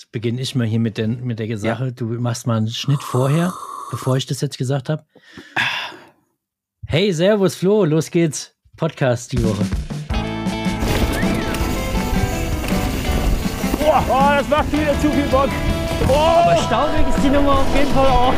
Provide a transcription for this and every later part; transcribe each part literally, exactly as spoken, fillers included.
jetzt beginne ich mal hier mit der, mit der Sache. Ja. Du machst mal einen Schnitt vorher, bevor ich das jetzt gesagt habe. Hey, servus Flo, los geht's. Podcast die Woche. Boah, oh, das macht wieder zu viel Bock. Oh. Aber staubig ist die Nummer auf jeden Fall auch.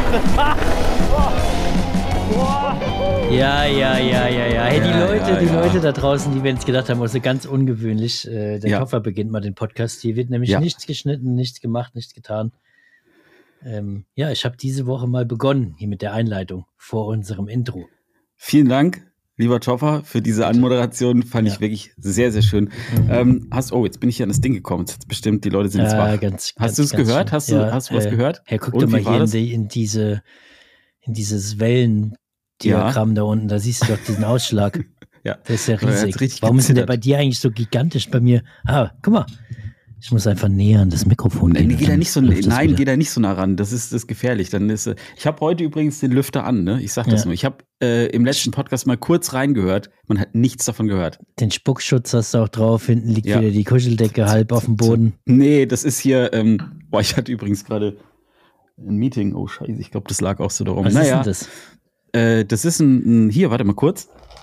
Ja, ja, ja, ja, ja. Hey, die ja, Leute, ja, die ja. Leute da draußen, die werden es gedacht haben, also ganz ungewöhnlich. Äh, der ja. Koffer beginnt mal den Podcast. Hier wird nämlich ja. nichts geschnitten, nichts gemacht, nichts getan. Ähm, ja, ich habe diese Woche mal begonnen hier mit der Einleitung vor unserem Intro. Vielen Dank, lieber Toffer, für diese Anmoderation. Fand ja. ich wirklich sehr, sehr schön. Mhm. Ähm, hast, oh, jetzt bin ich hier an das Ding gekommen. Jetzt bestimmt, die Leute sind jetzt ja, wach. Ganz, hast du es gehört? Hast du, ja, hast du was äh, gehört? Herr, guck doch mal hier in, die, in diese, in dieses Wellendiagramm ja. da unten. Da siehst du doch diesen Ausschlag. Ja. Der ist ja riesig. Warum ist denn der bei dir eigentlich so gigantisch? Bei mir, ah, guck mal. Ich muss einfach näher an das Mikrofon gehen. Nein, geh da nicht so, nein, geh da nicht so nah ran. Das ist, das ist gefährlich. Dann ist, ich habe heute übrigens den Lüfter an. Ne? Ich sag das ja. nur. Ich habe äh, im letzten Podcast mal kurz reingehört. Man hat nichts davon gehört. Den Spuckschutz hast du auch drauf. Hinten liegt ja. wieder die Kuscheldecke halb auf dem Boden. Nee, das ist hier. Ähm, boah, ich hatte übrigens gerade ein Meeting. Oh Scheiße, ich glaube, das lag auch so darum. Was naja, ist denn das? Äh, das ist ein, ein. Hier, warte mal kurz.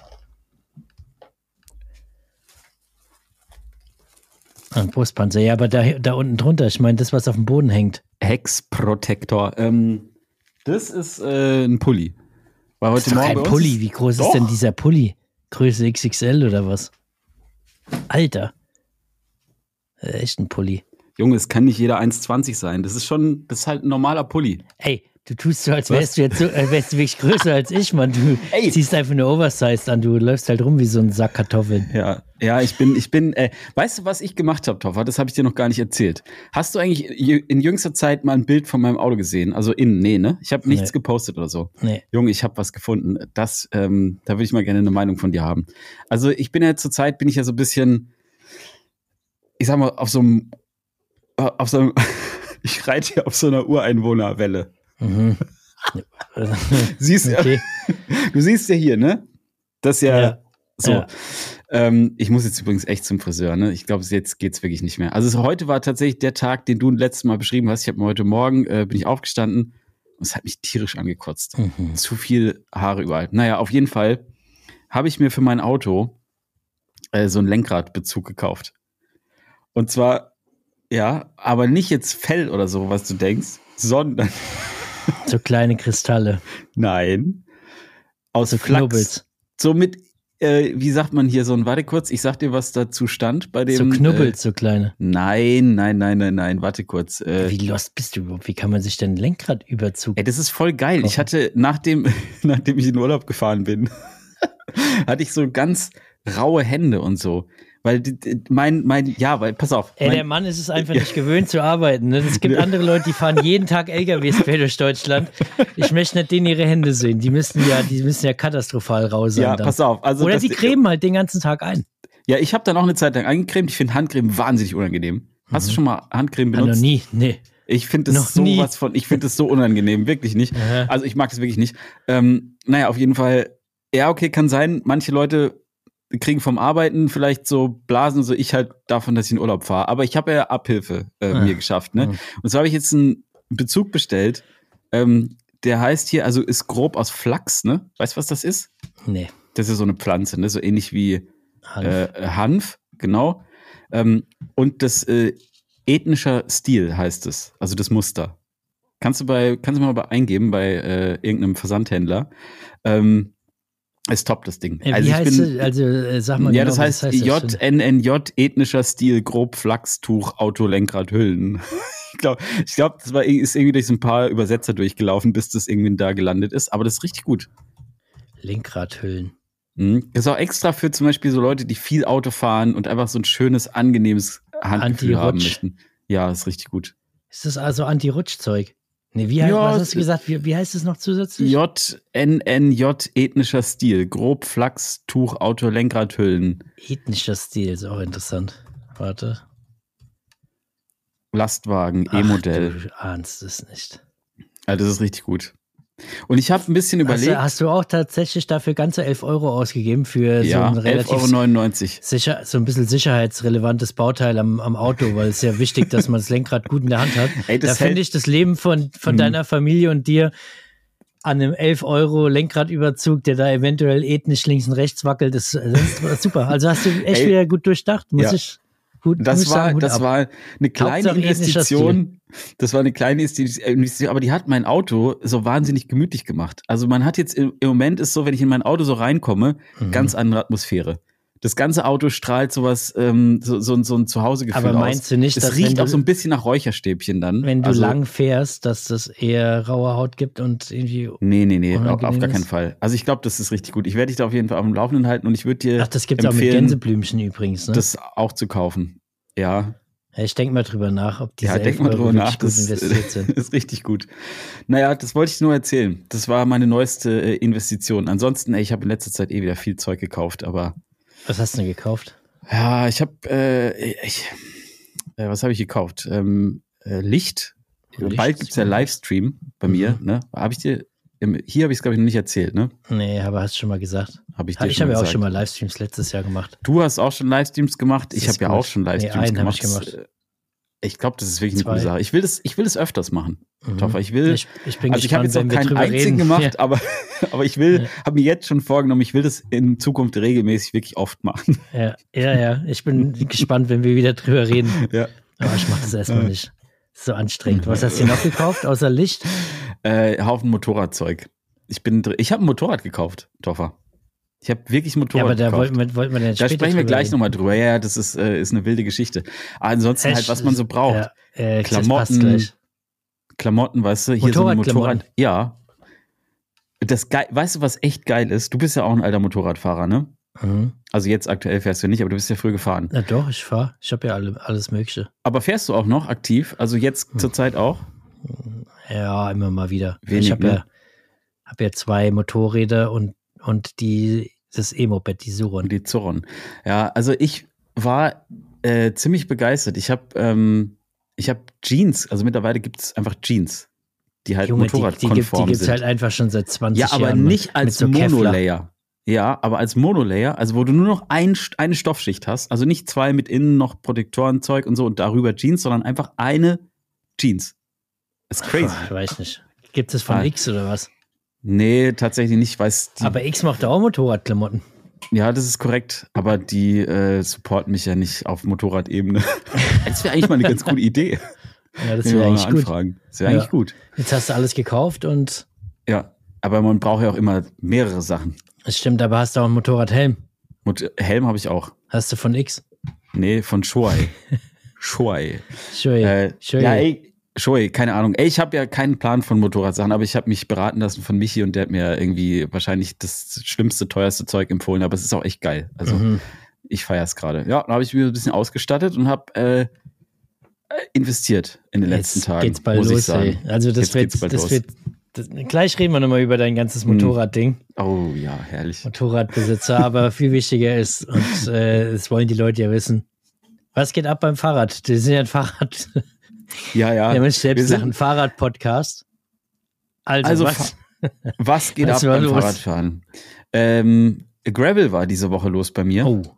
Ein Brustpanzer, ja, aber da, da unten drunter, ich meine, das, was auf dem Boden hängt. Hexprotektor. Ähm, das ist äh, ein Pulli. War heute das ist doch Morgen kein Pulli. Wie groß doch. ist denn dieser Pulli? Größe X X L oder was? Alter. Äh, echt ein Pulli. Junge, es kann nicht jeder eins zwanzig sein. Das ist schon, das ist halt ein normaler Pulli. Ey, du tust so, als wärst was? du jetzt so, äh, wärst du wirklich größer als ich, Mann. Du Ey. ziehst einfach eine Oversize an. Du läufst halt rum wie so ein Sack Kartoffeln. Ja, ja, ich bin, ich bin, äh, weißt du, was ich gemacht habe, Toffer? Das habe ich dir noch gar nicht erzählt. Hast du eigentlich in jüngster Zeit mal ein Bild von meinem Auto gesehen? Also innen, nee, ne? Ich habe nichts nee. gepostet oder so. Nee. Junge, ich habe was gefunden. Das, ähm, da würde ich mal gerne eine Meinung von dir haben. Also ich bin ja zur Zeit, bin ich ja so ein bisschen, ich sag mal, auf so einem, auf so einem, ich reite hier auf so einer Ureinwohnerwelle. Mhm. siehst okay. ja, du siehst ja hier, ne? Das ist ja, ja. so. Ja. Ähm, ich muss jetzt übrigens echt zum Friseur, ne? Ich glaube, jetzt geht's wirklich nicht mehr. Also heute war tatsächlich der Tag, den du letztes Mal beschrieben hast. Ich habe mir heute Morgen, äh, bin ich aufgestanden und es hat mich tierisch angekotzt. Mhm. Zu viel Haare überall. Naja, auf jeden Fall habe ich mir für mein Auto äh, so einen Lenkradbezug gekauft. Und zwar, ja, aber nicht jetzt Fell oder so, was du denkst, sondern so kleine Kristalle. Nein. Aus so Flachs. Knubbels. So mit, äh, wie sagt man hier so ein, warte kurz, ich sag dir, was dazu stand bei dem. So Knubbels, äh, so kleine. Nein, nein, nein, nein, nein, warte kurz. Äh, wie lost bist du überhaupt? Wie kann man sich denn einen Lenkradüberzug? Ey, das ist voll geil. Kochen? Ich hatte, nachdem, nachdem ich in Urlaub gefahren bin, hatte ich so ganz raue Hände und so. Weil mein, mein, ja, weil, pass auf. Ey, mein, der Mann ist es einfach nicht gewöhnt zu arbeiten. Ne? Es gibt andere Leute, die fahren jeden Tag L K Ws quer durch Deutschland. Ich möchte nicht denen ihre Hände sehen. Die müssen ja, die müssen ja katastrophal rau sein. Ja, dann. pass auf. Also Oder sie cremen halt den ganzen Tag ein. Ja, ich habe dann auch eine Zeit lang eingecremt. Ich finde Handcreme wahnsinnig unangenehm. Hast mhm. du schon mal Handcreme benutzt? Ja, noch nie, nee. Ich finde das so was von, ich finde das so unangenehm, wirklich nicht. Aha. Also ich mag das wirklich nicht. Ähm, naja, auf jeden Fall, ja, okay, kann sein. Manche Leute kriegen vom Arbeiten vielleicht so Blasen, so ich halt davon, dass ich in Urlaub fahre. Aber ich habe ja Abhilfe äh, ah. mir geschafft. Ne? Mhm. Und so habe ich jetzt einen Bezug bestellt, ähm, der heißt hier, also ist grob aus Flachs, ne? Weißt du, was das ist? Nee. Das ist so eine Pflanze, ne? So ähnlich wie Hanf, äh, Hanf genau. Ähm, und das äh, ethnischer Stil heißt es, also das Muster. Kannst du bei, kannst du mal bei eingeben bei äh, irgendeinem Versandhändler. Ähm, Ist top, das Ding. Äh, wie also ich heißt bin, es? Also äh, sag mal ja, genau, das heißt, das heißt J N N J, ethnischer Stil, grob Flachstuch, Autolenkrad, Hüllen. ich glaube, ich glaub, das war, ist irgendwie durch so ein paar Übersetzer durchgelaufen, bis das irgendwie da gelandet ist. Aber das ist richtig gut. Lenkradhüllen. Mhm. Das ist auch extra für zum Beispiel so Leute, die viel Auto fahren und einfach so ein schönes, angenehmes Handgefühl haben möchten. Ja, das ist richtig gut. Ist das also Anti-Rutsch-Zeug? Nee, wie heißt, ja, was hast du gesagt? Wie, wie heißt es noch zusätzlich? J N N J, ethnischer Stil. Grob Flachs, Tuch, Auto, Lenkradhüllen. Ethnischer Stil ist auch interessant. Warte. Lastwagen, E-Modell. Du ahnst es nicht. Ja, das ist richtig gut. Und ich habe ein bisschen überlegt. Hast du, hast du auch tatsächlich dafür ganze elf Euro ausgegeben für ja, so ein relativ elf Euro neunundneunzig. Sicher, so ein bisschen sicherheitsrelevantes Bauteil am, am Auto, weil es ja wichtig, dass man das Lenkrad gut in der Hand hat. Ey, da finde ich das Leben von, von hm. deiner Familie und dir an einem elf Euro Lenkradüberzug, der da eventuell ethnisch links und rechts wackelt, das, das ist super. Also hast du echt Ey, wieder gut durchdacht, muss ja. ich gut Das muss war, sagen, das ab. war eine kleine Hauptsache Investition. Das war eine kleine Investition, aber die hat mein Auto so wahnsinnig gemütlich gemacht. Also man hat jetzt im, im Moment ist so, wenn ich in mein Auto so reinkomme, mhm. ganz andere Atmosphäre. Das ganze Auto strahlt sowas, ähm, so, so, so ein Zuhausegefühl aus. Aber meinst aus. du nicht, es dass riecht du, auch so ein bisschen nach Räucherstäbchen dann. Wenn du also, lang fährst, dass das eher raue Haut gibt und irgendwie Nee, nee, nee, auf, auf gar ist? keinen Fall. Also ich glaube, das ist richtig gut. Ich werde dich da auf jeden Fall auf dem Laufenden halten und ich würde dir Ach, das gibt's auch mit Gänseblümchen übrigens, ne? Das auch zu kaufen. Ja. ja ich denke mal drüber nach, ob diese ja, denk mal drüber nach, gut investiert sind. Das ist richtig gut. Naja, das wollte ich nur erzählen. Das war meine neueste äh, Investition. Ansonsten, ey, ich habe in letzter Zeit eh wieder viel Zeug gekauft, aber Was hast du denn gekauft? Ja, ich habe, äh, ich, äh, was habe ich gekauft? Ähm, äh, Licht. Licht. Bald gibt's ja Livestream bei mhm. mir. Ne? Habe ich dir, im, hier habe ich es glaube ich noch nicht erzählt, ne? Nee, aber hast du schon mal gesagt. Hab ich dir ich habe ja auch schon mal Livestreams letztes Jahr gemacht. Du hast auch schon Livestreams gemacht. Das ich habe ja auch schon Livestreams nee, einen gemacht. Ich, gemacht. ich glaube, das ist wirklich Zwei. eine gute Sache. Ich will das, ich will das öfters machen. Mhm. Toffer, ich will. Ich, ich bin also gespannt, ich habe jetzt noch keinen einzigen reden. gemacht, ja. aber, aber ich will, ja. habe mir jetzt schon vorgenommen, ich will das in Zukunft regelmäßig wirklich oft machen. Ja, ja, ja. Ich bin gespannt, wenn wir wieder drüber reden. Ja. Aber ich mache das erstmal ja. nicht. Das ist so anstrengend. Was hast du noch gekauft, außer Licht? Äh, Haufen Motorradzeug. Ich bin, ich habe ein Motorrad gekauft, Toffer. Ich habe wirklich ein Motorrad gekauft. Ja, aber da wollten wir, wollten wir Da sprechen wir gleich nochmal drüber. Ja, das ist, äh, ist eine wilde Geschichte. Aber ansonsten Echt? halt, was man so braucht. Ja, äh, Klamotten, Klamotten, weißt du, hier so ein Motorrad. Ja. Das geil, weißt du, was echt geil ist? Du bist ja auch ein alter Motorradfahrer, ne? Mhm. Also jetzt aktuell fährst du nicht, aber du bist ja früh gefahren. Na doch, ich fahre. Ich habe ja alle, alles Mögliche. Aber fährst du auch noch aktiv? Also jetzt mhm. zur Zeit auch? Ja, immer mal wieder. Wenig, ich habe ne? ja, hab ja zwei Motorräder und, und die, das E-Moped, die Suron. Die Zuron. Ja, also ich war äh, ziemlich begeistert. Ich habe ähm, ich hab Jeans, also mittlerweile gibt es einfach Jeans, die halt motorradkonform die, die, die, die gibt's sind. Die gibt es halt einfach schon seit zwanzig Jahren. Ja, aber Jahren nicht als so Monolayer. Ja, aber als Monolayer, also wo du nur noch ein, eine Stoffschicht hast, also nicht zwei mit innen noch Protektorenzeug und so und darüber Jeans, sondern einfach eine Jeans. Das ist crazy. Ich weiß nicht. Gibt es von ah. X oder was? Nee, tatsächlich nicht. Weiß die, aber X macht auch Motorradklamotten. Ja, das ist korrekt. Aber die äh, supporten mich ja nicht auf Motorradebene. Das wäre eigentlich mal eine ganz gute Idee. Ja, das wäre eigentlich gut. Anfragen. Das wäre ja. eigentlich gut. Jetzt hast du alles gekauft und... Ja, aber man braucht ja auch immer mehrere Sachen. Das stimmt, aber hast du auch einen Motorradhelm? Mot- Helm habe ich auch. Hast du von X? Nee, von Shoei. Shoei. Shoei. Äh, Shoei. Ja, ey, Shoei, keine Ahnung. Ey, ich habe ja keinen Plan von Motorradsachen, aber ich habe mich beraten lassen von Michi und der hat mir irgendwie wahrscheinlich das schlimmste, teuerste Zeug empfohlen, aber es ist auch echt geil. Also mhm. ich feiere es gerade. Ja, da habe ich mich ein bisschen ausgestattet und habe äh, investiert in den letzten Jetzt Tagen. Geht's bald muss los, ich sagen. ey. Also das Jetzt wird, geht's bald das los. wird das, gleich reden wir nochmal über dein ganzes Motorradding. Oh ja, herrlich. Motorradbesitzer, aber viel wichtiger ist, und äh, das wollen die Leute ja wissen, was geht ab beim Fahrrad? Die sind ja ein Fahrrad. Ja, ja. Der Mensch selbst sagt ein Fahrrad-Podcast. Also, also was? Fa- was geht was ab beim los? Fahrradfahren? Ähm, Gravel war diese Woche los bei mir. Oh.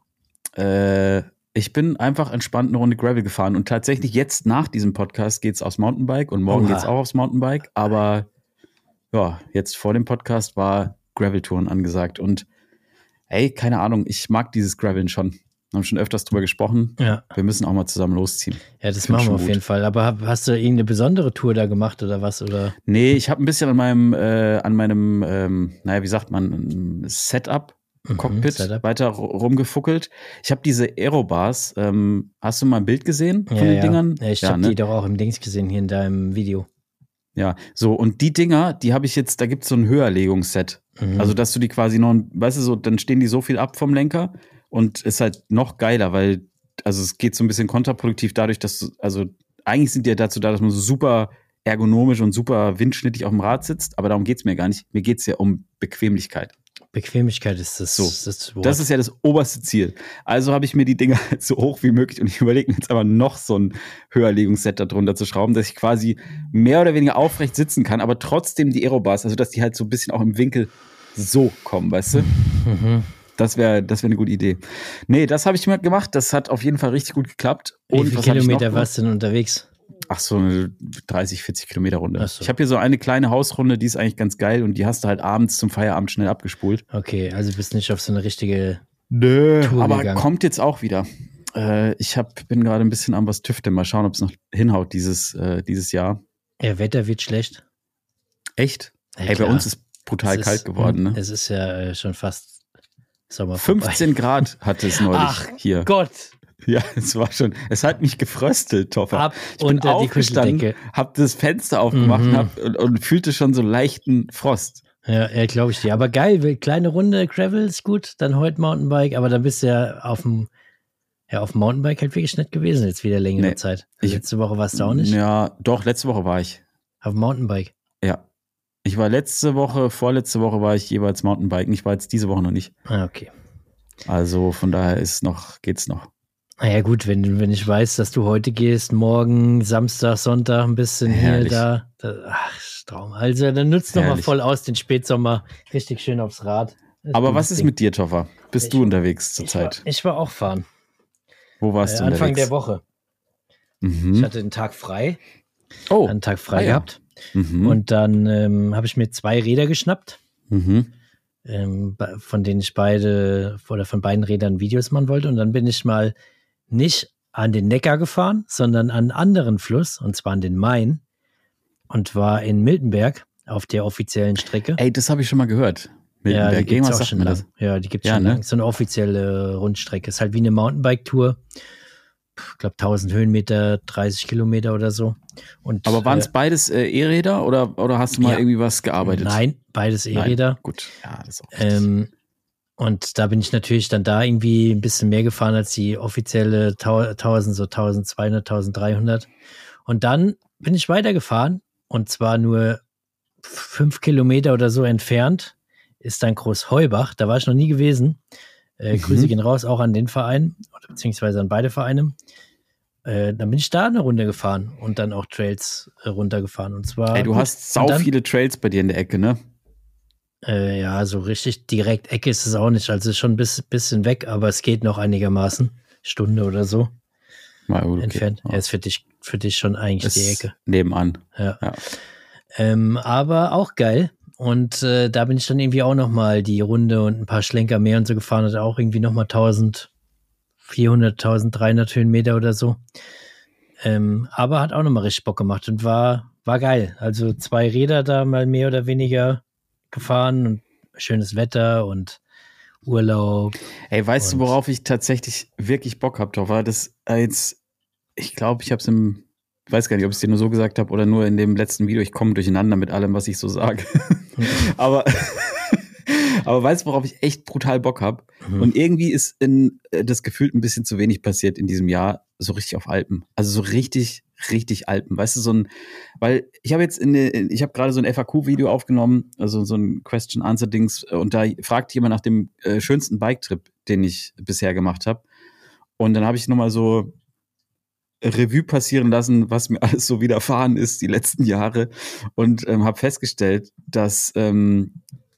Äh, ich bin einfach entspannt eine Runde Gravel gefahren und tatsächlich jetzt nach diesem Podcast geht's aufs Mountainbike und morgen Oha. geht's auch aufs Mountainbike, aber ja, jetzt vor dem Podcast war Gravel-Touren angesagt und ey, keine Ahnung, ich mag dieses Graveln schon. Wir haben schon öfters drüber gesprochen. Ja. Wir müssen auch mal zusammen losziehen. Ja, das machen wir auf gut. jeden Fall. Aber hast du irgendeine besondere Tour da gemacht oder was? Oder? Nee, ich habe ein bisschen an meinem, äh, an meinem, ähm, naja, wie sagt man, Setup, mhm, Cockpit Setup. weiter rumgefuckelt. Ich habe diese Aerobars, ähm, hast du mal ein Bild gesehen von ja, den ja. Dingern? Ja, ich ja, habe ne? die doch auch im Dings gesehen, hier in deinem Video. Ja, so, und die Dinger, die habe ich jetzt, da gibt es so ein Höherlegungsset. Mhm. Also, dass du die quasi noch, weißt du, so, dann stehen die so viel ab vom Lenker und ist halt noch geiler, weil, also es geht so ein bisschen kontraproduktiv dadurch, dass du, also eigentlich sind die ja dazu da, dass man so super ergonomisch und super windschnittig auf dem Rad sitzt, aber darum geht's mir gar nicht. Mir geht's ja um Bequemlichkeit. Bequemlichkeit ist das, so, das Wort. Das ist ja das oberste Ziel. Also habe ich mir die Dinger halt so hoch wie möglich und ich überlege mir jetzt aber noch so ein Höherlegungsset da drunter zu schrauben, dass ich quasi mehr oder weniger aufrecht sitzen kann, aber trotzdem die Aerobars, also dass die halt so ein bisschen auch im Winkel so kommen, weißt du? Mhm. Das wäre das wäre eine gute Idee. Nee, das habe ich mir gemacht. Das hat auf jeden Fall richtig gut geklappt. Wie viele Kilometer warst du denn unterwegs? Ach so, eine dreißig, vierzig Kilometer Runde. So. Ich habe hier so eine kleine Hausrunde, die ist eigentlich ganz geil und die hast du halt abends zum Feierabend schnell abgespult. Okay, also bist nicht auf so eine richtige Nö, Tour aber gegangen. Kommt jetzt auch wieder. Äh, ich hab, bin gerade ein bisschen am was tüfteln. Mal schauen, ob es noch hinhaut dieses, äh, dieses Jahr. Ja, Wetter wird schlecht. Echt? Ja, Ey, bei klar. uns ist brutal es kalt ist, geworden. Ne? Es ist ja äh, schon fast Sommer fünfzehn vorbei. Grad hatte es neulich Ach, hier. Gott. Ja, es war schon, es hat mich gefröstelt, Toffer. Ab ich bin unter die aufgestanden, Kuscheldecke. hab das Fenster aufgemacht Mhm. hab, und, und fühlte schon so leichten Frost. Ja, ja glaube ich dir. Aber geil, kleine Runde, Gravel ist gut, dann heute Mountainbike, aber dann bist du ja auf dem, ja, auf dem Mountainbike halt wirklich nicht gewesen, jetzt wieder längere Nee, Zeit. ich- Letzte Woche warst du auch nicht? Ja, doch, letzte Woche war ich. Auf dem Mountainbike. Ja. Ich war letzte Woche, vorletzte Woche war ich jeweils Mountainbiken. Ich war jetzt diese Woche noch nicht. Ah, okay. Also von daher ist noch, geht's noch. Naja, gut, wenn, wenn ich weiß, dass du heute gehst, morgen, Samstag, Sonntag ein bisschen Herrlich. hier, da, da. Ach, Traum. Also, dann nutzt doch mal Herrlich. voll aus den Spätsommer. Richtig schön aufs Rad. Das Aber ein was gutes ist Ding. mit dir, Toffer? Bist Ich- du unterwegs ich war, zurzeit? ich war auch fahren. Wo warst Äh, du Anfang unterwegs? der Woche. Ich Mhm. hatte den Tag frei. Oh. Einen Tag frei Ah, ja. gehabt. Mhm. Und dann ähm, habe ich mir zwei Räder geschnappt, Mhm. ähm, bei- von denen ich beide oder von beiden Rädern Videos machen wollte. Und dann bin ich mal nicht an den Neckar gefahren, sondern an einen anderen Fluss, und zwar an den Main, und war in Miltenberg auf der offiziellen Strecke. Ey, das habe ich schon mal gehört. ja, Miltenberg. die gibt's Irgendwas auch sagt schon mir lang. das. Ja, die gibt's Ja, schon ne? lang. So eine offizielle Rundstrecke. Ist halt wie eine Mountainbike-Tour. Ich glaube tausend Höhenmeter, dreißig Kilometer oder so. Und, Aber waren es äh, beides äh, E-Räder oder, oder hast du mal Ja. irgendwie was gearbeitet? Nein, beides Nein. E-Räder. Gut, ja, das ist auch richtig. Ähm, und da bin ich natürlich dann da irgendwie ein bisschen mehr gefahren als die offizielle tau- tausend, so tausendzweihundert, tausenddreihundert. Und dann bin ich weitergefahren, und zwar nur fünf Kilometer oder so entfernt ist dann Großheubach. Da war ich noch nie gewesen. Äh, Mhm. Grüße gehen raus auch an den Verein, oder beziehungsweise an beide Vereine. Äh, dann bin ich da eine Runde gefahren und dann auch Trails äh, runtergefahren. Und zwar. Ey, du gut. hast sau Und dann- viele Trails bei dir in der Ecke, ne? Äh, ja, so richtig direkt Ecke ist es auch nicht. Also ist schon ein bis, bisschen weg, aber es geht noch einigermaßen. Stunde oder so Mal, okay. entfernt. Ja. Ja, ist für dich, für dich schon eigentlich Ist die Ecke. nebenan. Ja. Ja. Ähm, aber auch geil. Und äh, da bin ich dann irgendwie auch nochmal die Runde und ein paar Schlenker mehr und so gefahren. Hat auch irgendwie nochmal eintausendvierhundert, eintausenddreihundert Höhenmeter oder so. Ähm, aber hat auch nochmal richtig Bock gemacht und war, war geil. Also zwei Räder da mal mehr oder weniger gefahren und schönes Wetter und Urlaub. Ey, weißt Und- du, worauf ich tatsächlich wirklich Bock hab, doch war das jetzt, ich glaube, ich habe es im, weiß gar nicht, ob ich es dir nur so gesagt habe oder nur in dem letzten Video, ich komme durcheinander mit allem, was ich so sage. aber, aber weißt du, worauf ich echt brutal Bock hab? Mhm. Und irgendwie ist in äh, das gefühlt ein bisschen zu wenig passiert in diesem Jahr, so richtig auf Alpen. Also so richtig, richtig Alpen. Weißt du, so ein, weil ich habe jetzt in, in ich habe gerade so ein F A Q-Video aufgenommen, also so ein Question-Answer-Dings, und da fragt jemand nach dem äh, schönsten Bike-Trip, den ich bisher gemacht habe. Und dann habe ich nochmal so Revue passieren lassen, was mir alles so widerfahren ist die letzten Jahre, und ähm, habe festgestellt, dass ähm,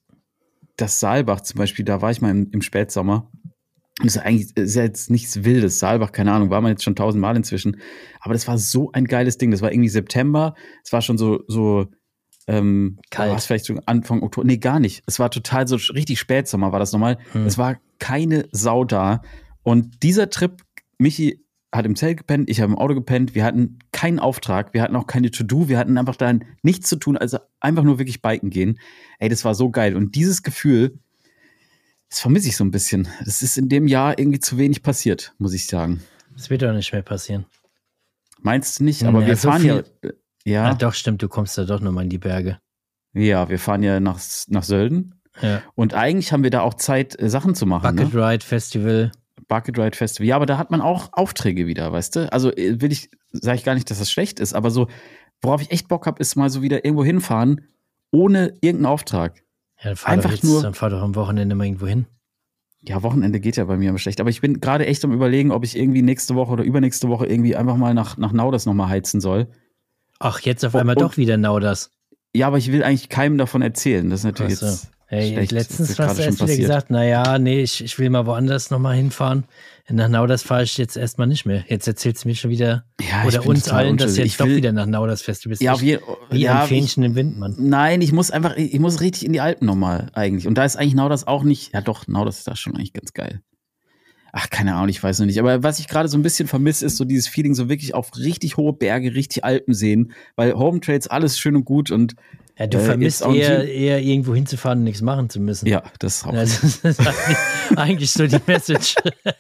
das Saalbach zum Beispiel, da war ich mal im, im Spätsommer. Und das ist eigentlich ist ja jetzt nichts Wildes. Saalbach, keine Ahnung, war man jetzt schon tausendmal inzwischen. Aber das war so ein geiles Ding. Das war irgendwie September. Es war schon so, so ähm, Kalt. war es vielleicht so Anfang Oktober. Nee, gar nicht. Es war total so richtig Spätsommer, war das nochmal. Hm. Es war keine Sau da. Und dieser Trip, Michi hat im Zelt gepennt, ich habe im Auto gepennt. Wir hatten keinen Auftrag, wir hatten auch keine To-Do, wir hatten einfach da nichts zu tun, also einfach nur wirklich biken gehen. Ey, das war so geil. Und dieses Gefühl, das vermisse ich so ein bisschen. Das ist in dem Jahr irgendwie zu wenig passiert, muss ich sagen. Das wird doch nicht mehr passieren. Meinst du nicht? Aber Ja, wir so fahren viel- ja, Ah, ja, doch, stimmt, du kommst da doch nochmal in die Berge. ja, wir fahren ja nach, nach Sölden. Ja. Und eigentlich haben wir da auch Zeit, äh, Sachen zu machen. Bucket ne? Ride Festival. Bucket Ride Festival. Ja, aber da hat man auch Aufträge wieder, weißt du? Also äh, will ich, sage ich gar nicht, dass das schlecht ist, aber so, worauf ich echt Bock habe, ist mal so wieder irgendwo hinfahren, ohne irgendeinen Auftrag. Ja, dann fahr Einfach doch jetzt, nur. Dann fahr doch am Wochenende mal irgendwo hin. Ja, Wochenende geht ja bei mir immer schlecht. Aber ich bin gerade echt am Überlegen, ob ich irgendwie nächste Woche oder übernächste Woche irgendwie einfach mal nach, nach Nauders nochmal heizen soll. Ach, jetzt auf einmal und, doch wieder Nauders. Ja, aber ich will eigentlich keinem davon erzählen. Das ist natürlich so. jetzt hey, schlecht. Letztens hast du erst wieder gesagt, naja, nee, ich, ich will mal woanders nochmal hinfahren. Nach Nauders fahre ich jetzt erstmal nicht mehr. Jetzt erzählst du mir schon wieder, ja, oder uns allen, dass du jetzt will, doch wieder nach Nauders fährst. Du bist ja, wie, wie ja, ein Fähnchen ich, im Wind, Mann. Nein, ich muss einfach, ich muss richtig in die Alpen nochmal eigentlich. Und da ist eigentlich Nauders auch nicht, ja doch, Nauders ist da schon eigentlich ganz geil. Ach, keine Ahnung, ich weiß noch nicht. Aber was ich gerade so ein bisschen vermisse, ist so dieses Feeling, so wirklich auf richtig hohe Berge, richtig Alpen sehen. Weil Home Trails, alles schön und gut und ja, du äh, vermisst eher, eher irgendwo hinzufahren und nichts machen zu müssen. Ja, das ist auch. Also, das ist eigentlich, eigentlich so die Message.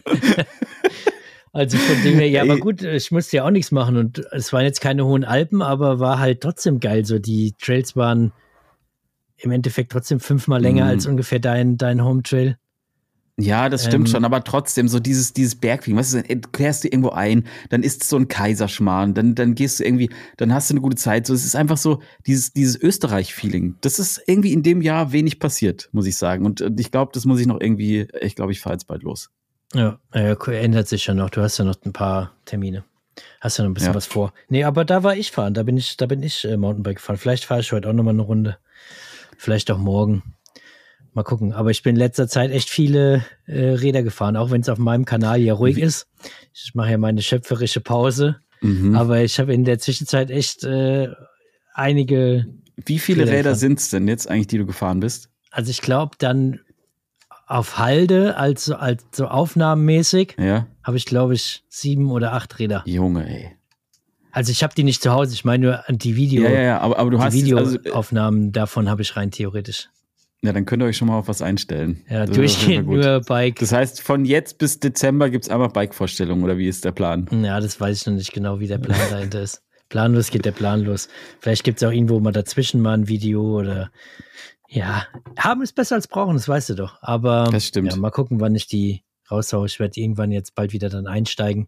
Also von dem her, ja, aber gut, ich musste ja auch nichts machen und es waren jetzt keine hohen Alpen, aber war halt trotzdem geil. So, die Trails waren im Endeffekt trotzdem fünfmal länger mm. als ungefähr dein, dein Home Trail. Ja, das stimmt ähm, schon, aber trotzdem so dieses, dieses Bergfliegen, weißt du, dann kehrst du irgendwo ein, dann ist so ein Kaiserschmarrn, dann, dann gehst du irgendwie, dann hast du eine gute Zeit, so, es ist einfach so dieses, dieses Österreich-Feeling, das ist irgendwie in dem Jahr wenig passiert, muss ich sagen, und ich glaube, das muss ich noch irgendwie, ich glaube, ich fahre jetzt bald los. Ja, ja, ändert sich ja noch, du hast ja noch ein paar Termine, hast ja noch ein bisschen ja. was vor. Nee, aber da war ich fahren, da bin ich, da bin ich äh, Mountainbike gefahren, vielleicht fahre ich heute auch nochmal eine Runde, vielleicht auch morgen. Mal gucken, aber ich bin in letzter Zeit echt viele äh, Räder gefahren, auch wenn es auf meinem Kanal ja ruhig Wie? ist. Ich mache ja meine schöpferische Pause, mhm. aber ich habe in der Zwischenzeit echt äh, einige. Wie viele Räder, Räder sind es denn jetzt eigentlich, die du gefahren bist? Also ich glaube dann auf Halde, als, als so aufnahmenmäßig, ja. habe ich glaube ich sieben oder acht Räder. Junge, ey. Also ich habe die nicht zu Hause, ich meine nur die Video, ja, ja, ja, aber, aber du die hast Videoaufnahmen, also, davon habe ich rein theoretisch. Ja, dann könnt ihr euch schon mal auf was einstellen. Ja, durchgehend nur Bike. Das heißt, von jetzt bis Dezember gibt es einfach Bike-Vorstellungen, oder wie ist der Plan? Ja, das weiß ich noch nicht genau, wie der Plan dahinter ist. Planlos geht der Plan los. Vielleicht gibt es auch irgendwo mal dazwischen mal ein Video oder ja, haben ist besser als brauchen, das weißt du doch. Aber das stimmt. Ja, mal gucken, wann ich die raushaue. Ich werde irgendwann jetzt bald wieder dann einsteigen.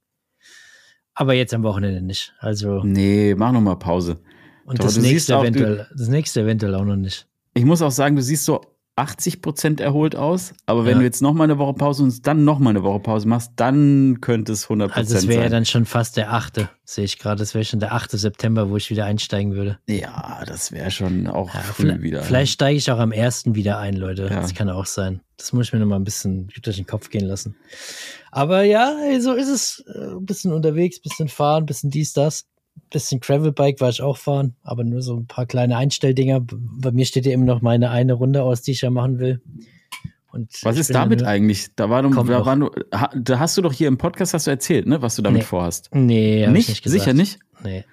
Aber jetzt am Wochenende nicht. Also. Nee, mach noch mal Pause. Und Doch, das, nächste eventuell, das nächste eventuell auch noch nicht. Ich muss auch sagen, du siehst so achtzig Prozent erholt aus, aber wenn ja. du jetzt noch mal eine Woche Pause und dann noch mal eine Woche Pause machst, dann könnte es hundert Prozent sein. Also es wäre ja dann schon fast der achte, sehe ich gerade. Das wäre schon der achte September, wo ich wieder einsteigen würde. Ja, das wäre schon auch ja, früh vielleicht, wieder. Vielleicht steige ich auch am ersten wieder ein, Leute. Ja. Das kann auch sein. Das muss ich mir noch mal ein bisschen durch den Kopf gehen lassen. Aber ja, so ist es. Ein bisschen unterwegs, ein bisschen fahren, ein bisschen dies, das. Bisschen Gravelbike war ich auch fahren, aber nur so ein paar kleine Einstelldinger. Bei mir steht ja immer noch meine eine Runde aus, die ich ja machen will. Und was ist damit ja eigentlich? Da, war du, da, war du, da hast du doch hier im Podcast hast du erzählt, ne, was du damit nee. vorhast. Nee, hab nicht? Ich nicht gesagt. Sicher nicht? Nee.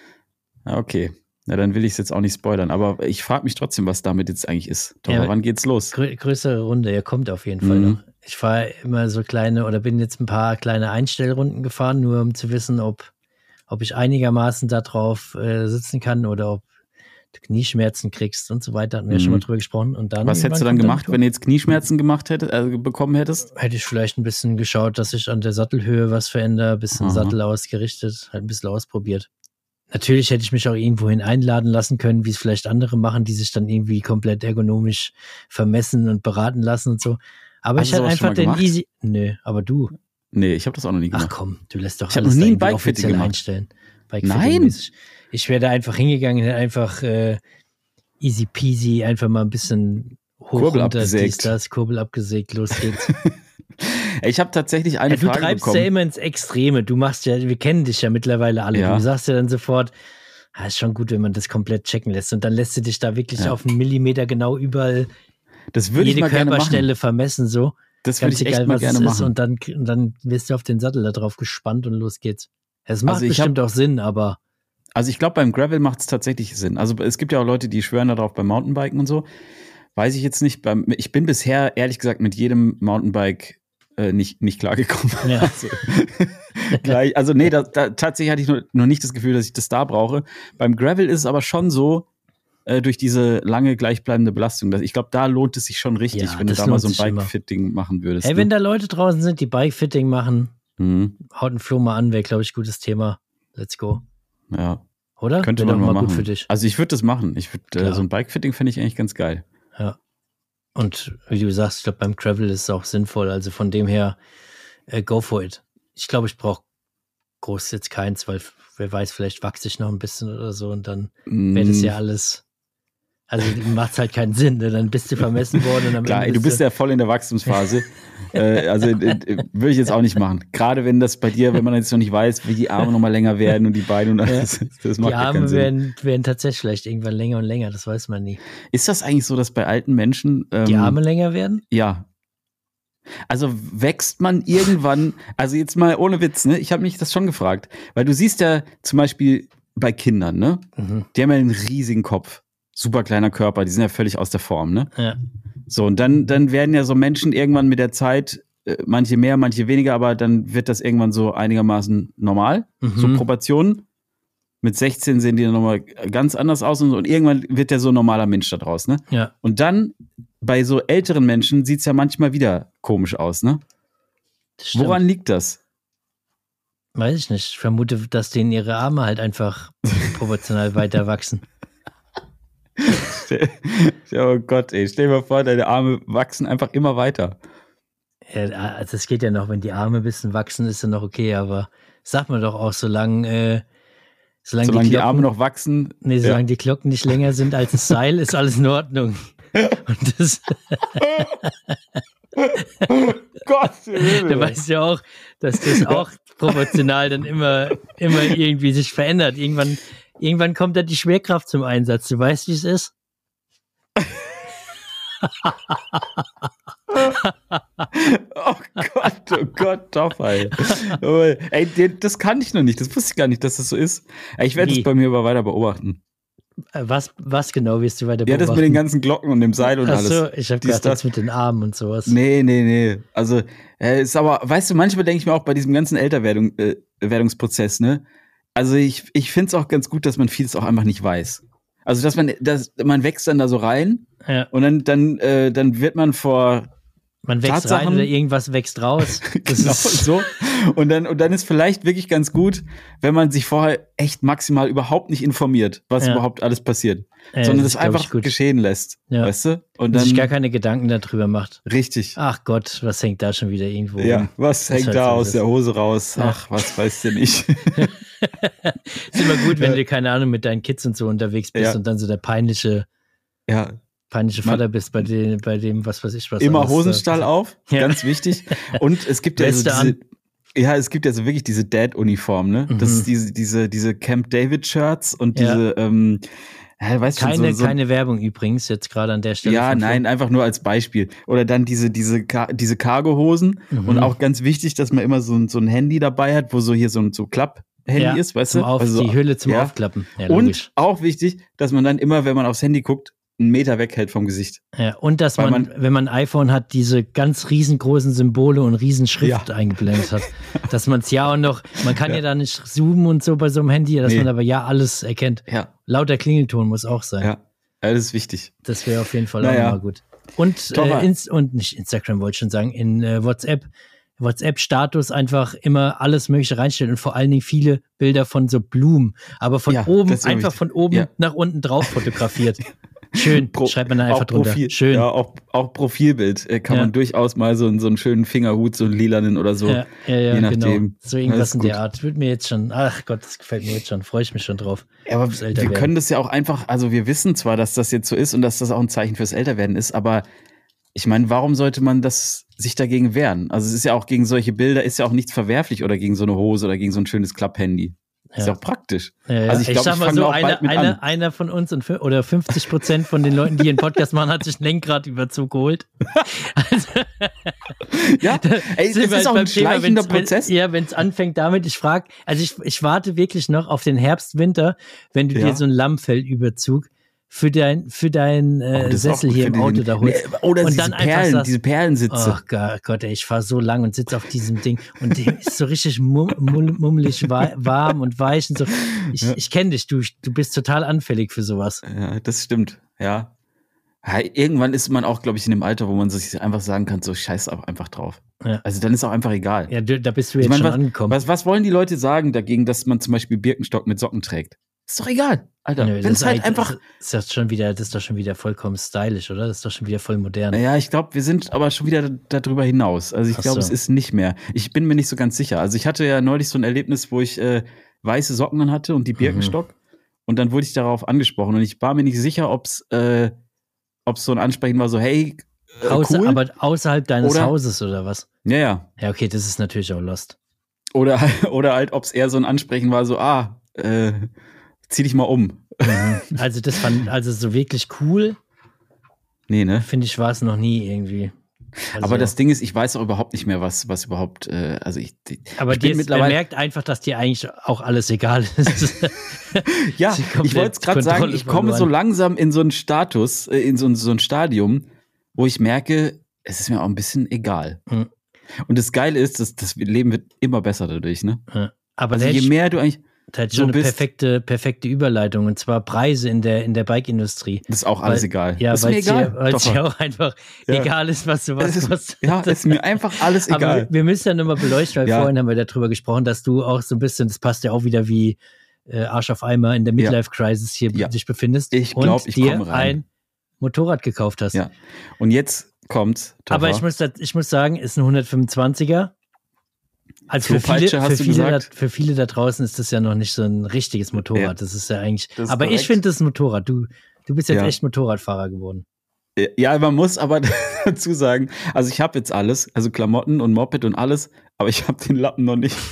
Okay. Na, dann will ich es jetzt auch nicht spoilern, aber ich frage mich trotzdem, was damit jetzt eigentlich ist. Doch, ja, wann geht's los? Grö- größere Runde, er kommt auf jeden Fall mhm. noch. Ich fahre immer so kleine, oder bin jetzt ein paar kleine Einstellrunden gefahren, nur um zu wissen, ob ob ich einigermaßen da drauf äh, sitzen kann oder ob du Knieschmerzen kriegst und so weiter. Hatten wir ja mhm. schon mal drüber gesprochen. Und dann, was hättest du dann gemacht, dann wenn du jetzt Knieschmerzen gemacht hättest, äh, bekommen hättest? Hätte ich vielleicht ein bisschen geschaut, dass ich an der Sattelhöhe was verändere, ein bisschen Aha. Sattel ausgerichtet, halt ein bisschen ausprobiert. Natürlich hätte ich mich auch irgendwohin einladen lassen können, wie es vielleicht andere machen, die sich dann irgendwie komplett ergonomisch vermessen und beraten lassen und so. Aber Hast ich hatte einfach den gemacht? Easy... Nö, aber du... Nee, ich habe das auch noch nie gemacht. Ach komm, du lässt doch ich alles nie ein Bike-Fitting gemacht. einstellen. Nein. Ich wäre da einfach hingegangen, hätte einfach äh, easy peasy, einfach mal ein bisschen hoch Kurbel runter, abgesägt. dies, das, Kurbel abgesägt, los geht's. Ich habe tatsächlich eine ja, du Frage treibst bekommen. ja immer ins Extreme. Du machst ja, wir kennen dich ja mittlerweile alle. Ja. Du sagst ja dann sofort, ah, ist schon gut, wenn man das komplett checken lässt. Und dann lässt du dich da wirklich ja. auf einen Millimeter genau überall das jede ich mal Körperstelle gerne vermessen, so. Das würde ich echt egal, mal gerne machen. Und dann, und dann wirst du auf den Sattel da drauf gespannt und los geht's. Es macht also bestimmt hab, auch Sinn, aber. Also ich glaube, beim Gravel macht es tatsächlich Sinn. Also es gibt ja auch Leute, die schwören darauf beim Mountainbiken und so. Weiß ich jetzt nicht. Beim, ich bin bisher, ehrlich gesagt, mit jedem Mountainbike äh, nicht, nicht klargekommen. Ja. Also, gleich, also nee, da, da, tatsächlich hatte ich nur, noch nicht das Gefühl, dass ich das da brauche. Beim Gravel ist es aber schon so, durch diese lange gleichbleibende Belastung. Ich glaube, da lohnt es sich schon richtig, ja, wenn du da mal so ein Bike-Fitting machen würdest. Hey, ne? wenn da Leute draußen sind, die Bike-Fitting machen, mhm. haut ein Flo mal an, wäre, glaube ich, gutes Thema. Let's go. Ja. Oder? Könnte wär man mal mal machen. Gut für dich. Also ich würde das machen. Ich würd, äh, so ein Bike-Fitting finde ich eigentlich ganz geil. Ja. Und wie du sagst, ich glaube, beim Travel ist es auch sinnvoll. Also von dem her, äh, go for it. Ich glaube, ich brauche groß jetzt keins, weil wer weiß, vielleicht wachse ich noch ein bisschen oder so und dann mm. wäre das ja alles. Also macht es halt keinen Sinn, ne? Dann bist du vermessen worden. Und am Klar, Ende du bist ja voll in der Wachstumsphase. äh, also äh, würde ich jetzt auch nicht machen. Gerade wenn das bei dir, wenn man jetzt noch nicht weiß, wie die Arme noch mal länger werden und die Beine und alles. Ja. Das macht die Arme keinen Sinn. Werden, werden tatsächlich vielleicht irgendwann länger und länger, das weiß man nie. Ist das eigentlich so, dass bei alten Menschen ähm, die Arme länger werden? Ja. Also wächst man irgendwann, also jetzt mal ohne Witz, ne? Ich habe mich das schon gefragt, weil du siehst ja zum Beispiel bei Kindern, ne? Mhm. Die haben ja einen riesigen Kopf. Super kleiner Körper, die sind ja völlig aus der Form, ne? Ja. So, und dann, dann werden ja so Menschen irgendwann mit der Zeit, äh, manche mehr, manche weniger, aber dann wird das irgendwann so einigermaßen normal, mhm. so Proportionen. Mit sechzehn sehen die dann nochmal ganz anders aus und, so, und irgendwann wird der so ein normaler Mensch da draus, ne? Ja. Und dann, bei so älteren Menschen, sieht es ja manchmal wieder komisch aus, ne? Woran liegt das? Weiß ich nicht. Ich vermute, dass denen ihre Arme halt einfach proportional weiter wachsen. Oh Gott, ey, stell dir mal vor, deine Arme wachsen einfach immer weiter. Ja, also das geht ja noch, wenn die Arme ein bisschen wachsen, ist ja noch okay, aber sagt man doch auch, solange, äh, solange, solange die, Glocken, die Arme noch wachsen. Nee, solange ja. die Glocken nicht länger sind als das Seil, ist alles in Ordnung. Und das Gott, du weißt ja auch, dass das auch proportional dann immer, immer irgendwie sich verändert. Irgendwann Irgendwann kommt da die Schwerkraft zum Einsatz. Du weißt, wie es ist? Oh Gott, oh Gott, doch, ey. Ey, das kann ich noch nicht. Das wusste ich gar nicht, dass das so ist. Ich werde es bei mir aber weiter beobachten. Was, was genau wirst du weiter beobachten? Ja, das mit den ganzen Glocken und dem Seil und Ach alles. so, ich habe gedacht, das mit den Armen und sowas. Nee, nee, nee. Also, äh, ist aber, weißt du, manchmal denke ich mir auch bei diesem ganzen Älterwerdungsprozess, äh, ne? Also ich, ich finde es auch ganz gut, dass man vieles auch einfach nicht weiß. Also dass man, dass man wächst dann da so rein ja. und dann, dann, äh, dann wird man vor Man wächst Tatsachen, rein oder irgendwas wächst raus. Das genau ist so. Und dann, und dann ist vielleicht wirklich ganz gut, wenn man sich vorher echt maximal überhaupt nicht informiert, was ja. überhaupt alles passiert. Ja, sondern das, das einfach geschehen lässt. Ja. Weißt du? Und dann sich gar keine Gedanken darüber macht. Richtig. Ach Gott, was hängt da schon wieder irgendwo Ja, rum? was das hängt da so aus ist. Der Hose raus? Ja. Ach, was weißt du nicht. Ist immer gut, wenn du, keine Ahnung, mit deinen Kids und so unterwegs bist ja. und dann so der peinliche ja. peinliche Vater Man, bist bei dem, bei dem, was weiß ich was. Immer Hosenstall auf, ja. ganz wichtig. Und es gibt ja so diese, ja, es gibt ja so wirklich diese Dad-Uniform, ne? Mhm. Das ist diese, diese, diese Camp David-Shirts und diese, ja. ähm, ja, weißt keine, schon, so, so, keine Werbung übrigens, jetzt gerade an der Stelle. Ja, nein, vor. Einfach nur als Beispiel. Oder dann diese, diese, diese Cargo-Hosen mhm. und auch ganz wichtig, dass man immer so, ein so ein Handy dabei hat, wo so hier so ein so Klapp-Handy ja, ist, weißt du? Auf, also, die Hülle zum ja. Aufklappen. Ja, und auch wichtig, dass man dann immer, wenn man aufs Handy guckt, einen Meter weghält vom Gesicht. Ja, und dass man, man, wenn man ein iPhone hat, diese ganz riesengroßen Symbole und Riesenschrift ja. eingeblendet hat. Dass man es ja auch noch, man kann ja. ja da nicht zoomen und so bei so einem Handy, dass nee. man aber ja alles erkennt. Ja. Lauter Klingelton muss auch sein. Ja, ja das ist wichtig. Das wäre auf jeden Fall naja. auch mal gut. Und, äh, ins, und nicht Instagram wollte ich schon sagen, in äh, WhatsApp, WhatsApp-Status einfach immer alles Mögliche reinstellen und vor allen Dingen viele Bilder von so Blumen, aber von ja, oben, einfach von oben ja. nach unten drauf fotografiert. Schön, Pro, schreibt man da einfach drunter. Profil, Schön. Ja, auch, auch Profilbild äh, kann ja. man durchaus mal so, so einen schönen Fingerhut, so einen lilanen oder so. Ja, ja, ja, je nachdem. Genau. So irgendwas in der Art. Wird mir jetzt schon, ach Gott, das gefällt mir jetzt schon. Freue ich mich schon drauf. Ja, aber wir werden. können das ja auch einfach, also wir wissen zwar, dass das jetzt so ist und dass das auch ein Zeichen fürs Älterwerden ist, aber ich meine, warum sollte man das sich dagegen wehren? Also es ist ja auch gegen solche Bilder, ist ja auch nichts verwerflich oder gegen so eine Hose oder gegen so ein schönes Klapphandy. Ist ja auch praktisch. Ja, ja. Also ich glaube, ich, ich fange so, auch einer, bald mit einer, an. Einer von uns und oder fünfzig Prozent von den Leuten, die einen Podcast machen, hat sich einen Lenkradüberzug geholt. Also, ja, ey, das ist auch ein schleichender Thema, Prozess. Wenn, ja, wenn es anfängt damit, ich frage, also ich, ich warte wirklich noch auf den Herbst, Winter, wenn du ja. dir so einen Lammfellüberzug für dein, für dein äh, oh, Sessel hier im Auto den, da holst. Nee, oder und diese dann Perlen, einfach sagst, diese Perlensitze. Oh Gott, Gott ey, ich fahre so lang und sitze auf diesem Ding und dem ist so richtig mum, mum, mummelig warm und weich und so. Ich, ja. ich kenne dich, du, du bist total anfällig für sowas. Ja, das stimmt, ja. ja irgendwann ist man auch, glaube ich, in dem Alter, wo man sich einfach sagen kann, so scheiß einfach drauf. Ja. Also dann ist auch einfach egal. Ja, du, da bist du jetzt ich mein, schon was, angekommen. Was, was wollen die Leute sagen dagegen, dass man zum Beispiel Birkenstock mit Socken trägt? Ist doch egal. Alter, Nö, wenn es halt einfach... Das ist, das, schon wieder, das ist doch schon wieder vollkommen stylisch, oder? Das ist doch schon wieder voll modern. Ja, ich glaube, wir sind aber schon wieder darüber hinaus. Also ich glaube, so. Es ist nicht mehr. Ich bin mir nicht so ganz sicher. Also ich hatte ja neulich so ein Erlebnis, wo ich äh, weiße Socken an hatte und die Birkenstock. Mhm. Und dann wurde ich darauf angesprochen. Und ich war mir nicht sicher, ob es äh, so ein Ansprechen war, so hey, äh, Außer, cool. Aber außerhalb deines oder, Hauses oder was? Ja, ja. Ja, okay, das ist natürlich auch lost. Oder, oder halt, ob es eher so ein Ansprechen war, so ah, äh, zieh dich mal um. Mhm. Also das fand, also so wirklich cool. Nee, ne? Finde ich, war es noch nie irgendwie. Also, aber das Ding ist, ich weiß auch überhaupt nicht mehr, was, was überhaupt, äh, also ich, ich Aber ich dir bin ist, mittlerweile, man merkt einfach, dass dir eigentlich auch alles egal ist. ja, ich wollte es gerade sagen, ich komme so langsam in so einen Status, äh, in so, so ein Stadium, wo ich merke, es ist mir auch ein bisschen egal. Hm. Und das Geile ist, dass das Leben wird immer besser dadurch, ne? Ja. Aber also je mehr du eigentlich Das hat schon so eine perfekte, perfekte Überleitung, und zwar Preise in der, in der Bike-Industrie. Das ist auch alles weil, egal. Ja, ist mir egal. Weil es ja auch einfach ja. egal ist, was du was kostet. Ja, ist mir einfach alles egal. Aber wir, wir müssen ja nochmal beleuchten, weil ja. vorhin haben wir darüber gesprochen, dass du auch so ein bisschen, das passt ja auch wieder wie äh, Arsch auf Eimer in der Midlife-Crisis hier ja. dich befindest. Ich glaube, ich komme rein. ein Motorrad gekauft hast. Ja. Und jetzt kommt's. Aber ich muss, ich muss sagen, ist ein hundertfünfundzwanziger. Also für, für, viele, falsche, hast für, du viele gesagt? Da, für viele da draußen ist das ja noch nicht so ein richtiges Motorrad. Ja. Das ist ja eigentlich. Ist aber korrekt. ich finde das ist ein Motorrad. Du, du bist jetzt ja. echt Motorradfahrer geworden. Ja, man muss aber dazu sagen, also ich habe jetzt alles, also Klamotten und Moped und alles, aber ich habe den Lappen noch nicht.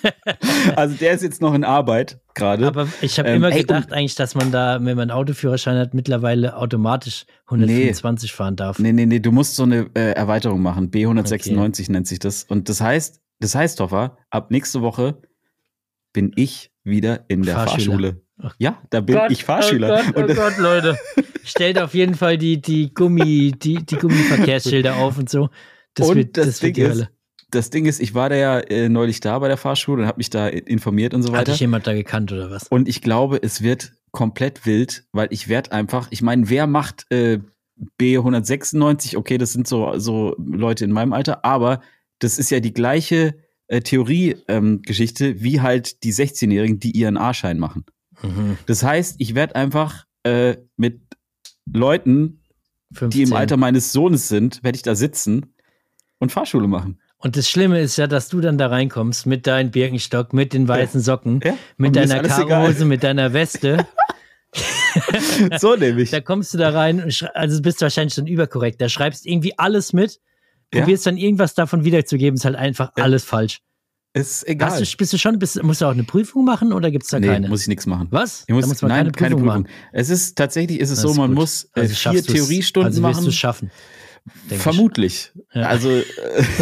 Also der ist jetzt noch in Arbeit gerade. Aber ich habe ähm, immer ey, gedacht eigentlich, dass man da, wenn man einen Autoführerschein hat, mittlerweile automatisch hundertfünfundzwanzig nee, fahren darf. Nee, nee, nee, du musst so eine äh, Erweiterung machen. B hundertsechsundneunzig okay. nennt sich das. Und das heißt, das heißt, Toffer, ab nächste Woche bin ich wieder in der Fahrschule. Ach, ja, da bin Gott, ich Fahrschüler. Oh Gott, oh Gott, Leute. Stellt auf jeden Fall die, die, Gummi, die, die Gummiverkehrsschilder auf und so. Das und wird, das, das Ding wird die Hölle. Ist, das Ding ist, ich war da ja äh, neulich da bei der Fahrschule und habe mich da informiert und so weiter. Hat dich jemand da gekannt oder was? Und ich glaube, es wird komplett wild, weil ich werde einfach, ich meine, wer macht äh, B hundertsechsundneunzig? Okay, das sind so, so Leute in meinem Alter, aber das ist ja die gleiche äh, Theorie-Geschichte ähm, wie halt die sechzehnjährigen, die ihren A-Schein machen. Mhm. Das heißt, ich werde einfach äh, mit Leuten, fünfzehn die im Alter meines Sohnes sind, werde ich da sitzen und Fahrschule machen. Und das Schlimme ist ja, dass du dann da reinkommst mit deinem Birkenstock, mit den weißen Socken, ja. mit deiner Karohose, mit deiner Weste. So nämlich. Da kommst du da rein, also bist du wahrscheinlich schon überkorrekt. Da schreibst irgendwie alles mit, probierst ja. dann irgendwas davon wiederzugeben, ist halt einfach ja. alles falsch. Ist egal. Hast du, bist du schon, bist, musst du auch eine Prüfung machen oder gibt es da nee, keine? muss ich nichts machen. Was? Ich muss, da muss man nein, keine Prüfung, keine Prüfung machen. Es ist tatsächlich, ist es so, man gut. muss äh, also vier Theoriestunden also machen. Also wirst du schaffen. Vermutlich. Ja. Also äh,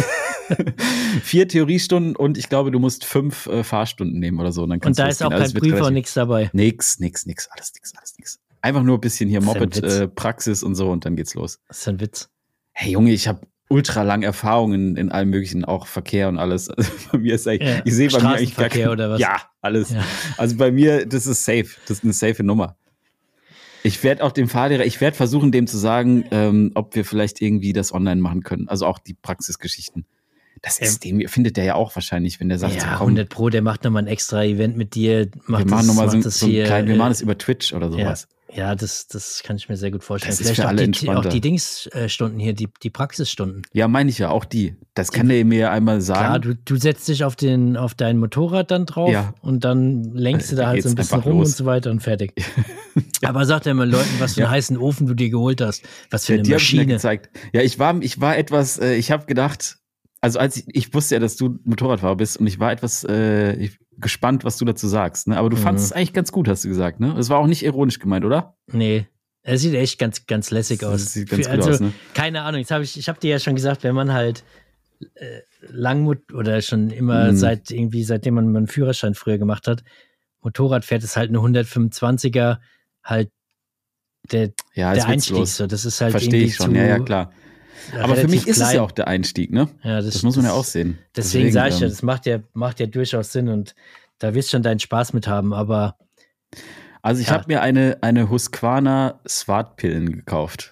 vier Theoriestunden und ich glaube, du musst fünf äh, Fahrstunden nehmen oder so. Und, dann kannst und da du ist auch kein Prüfer und nichts dabei. Nix, nix, nix, alles nix, alles nix. Einfach nur ein bisschen hier Moped-Praxis äh, und so und dann geht's los. Das ist ein Witz. Hey Junge, ich habe ultra lang Erfahrung in, in allem möglichen, auch Verkehr und alles. Also bei mir ist eigentlich, ja. ich sehe bei mir eigentlich gar kein, oder was? Ja, alles. Ja. Also bei mir, das ist safe. Das ist eine safe Nummer. Ich werde auch dem Fahrlehrer, ich werde versuchen, dem zu sagen, ähm, ob wir vielleicht irgendwie das online machen können. Also auch die Praxisgeschichten. Das ist dem, findet der ja auch wahrscheinlich, wenn der sagt, ja, so, komm, hundert Pro, der macht nochmal ein extra Event mit dir. Macht wir machen nochmal so, so ein klein, wir machen das über Twitch oder sowas. Ja. Ja, das, das kann ich mir sehr gut vorstellen. Das ist für alle entspannter. Auch die Dingsstunden hier, die, die Praxisstunden. Ja, meine ich ja, auch die. Das kann der mir einmal sagen. Klar, du, du setzt dich auf, den, auf dein Motorrad dann drauf ja. und dann lenkst du da halt so ein bisschen rum los. Und so weiter und fertig. Ja. Aber sag dir mal Leuten, was für einen ja. heißen Ofen du dir geholt hast. Was für ja, eine die Maschine. Mir gezeigt. Ja, ich war, ich war etwas, äh, ich habe gedacht, also als ich, ich wusste ja, dass du Motorradfahrer bist und ich war etwas äh, ich, gespannt, was du dazu sagst. Ne? Aber du mhm. fandest es eigentlich ganz gut, hast du gesagt. Ne? Das war auch nicht ironisch gemeint, oder? Nee, es sieht echt ganz, ganz lässig aus. Das sieht ganz Für, gut also, aus, ne? Keine Ahnung, jetzt hab ich, ich habe dir ja schon gesagt, wenn man halt äh, Langmut oder schon immer mhm. seit irgendwie, seitdem man einen Führerschein früher gemacht hat, Motorrad fährt, ist halt eine hundertfünfundzwanziger halt der, ja, der Einstieg. So. Das ist halt Verstehe ich schon, zu, ja, ja, klar. Aber für mich ist klein. Es ja auch der Einstieg, ne? Ja, das, das muss man das, ja auch sehen. Deswegen, deswegen sage ich ja, das macht ja, macht ja durchaus Sinn und da wirst du schon deinen Spaß mit haben, aber also ich ja. habe mir eine, eine Husqvarna Swat-Pillen gekauft.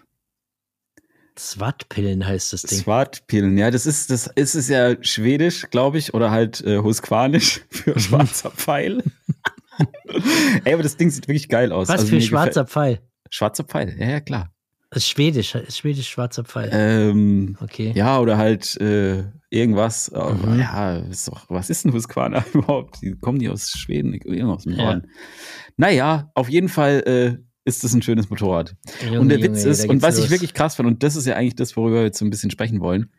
Swat-Pillen heißt das Ding. Swat-Pillen, ja, das ist, das ist, ist ja schwedisch, glaube ich, oder halt äh, husqvarnisch für schwarzer Pfeil. Ey, aber das Ding sieht wirklich geil aus. Was also für schwarzer Pfeil? Schwarzer Pfeil, ja, ja, klar. Das ist schwedisch, ist schwedisch schwarzer Pfeil. Ähm, okay. Ja, oder halt äh, irgendwas. Mhm. Ja, ist doch, was ist ein Husqvarna überhaupt? Die kommen die aus Schweden, irgendwas aus dem Norden. Ja. Naja, auf jeden Fall äh, ist das ein schönes Motorrad. Junge, und der Witz Junge, ist, und was los. ich wirklich krass fand, und das ist ja eigentlich das, worüber wir jetzt so ein bisschen sprechen wollen.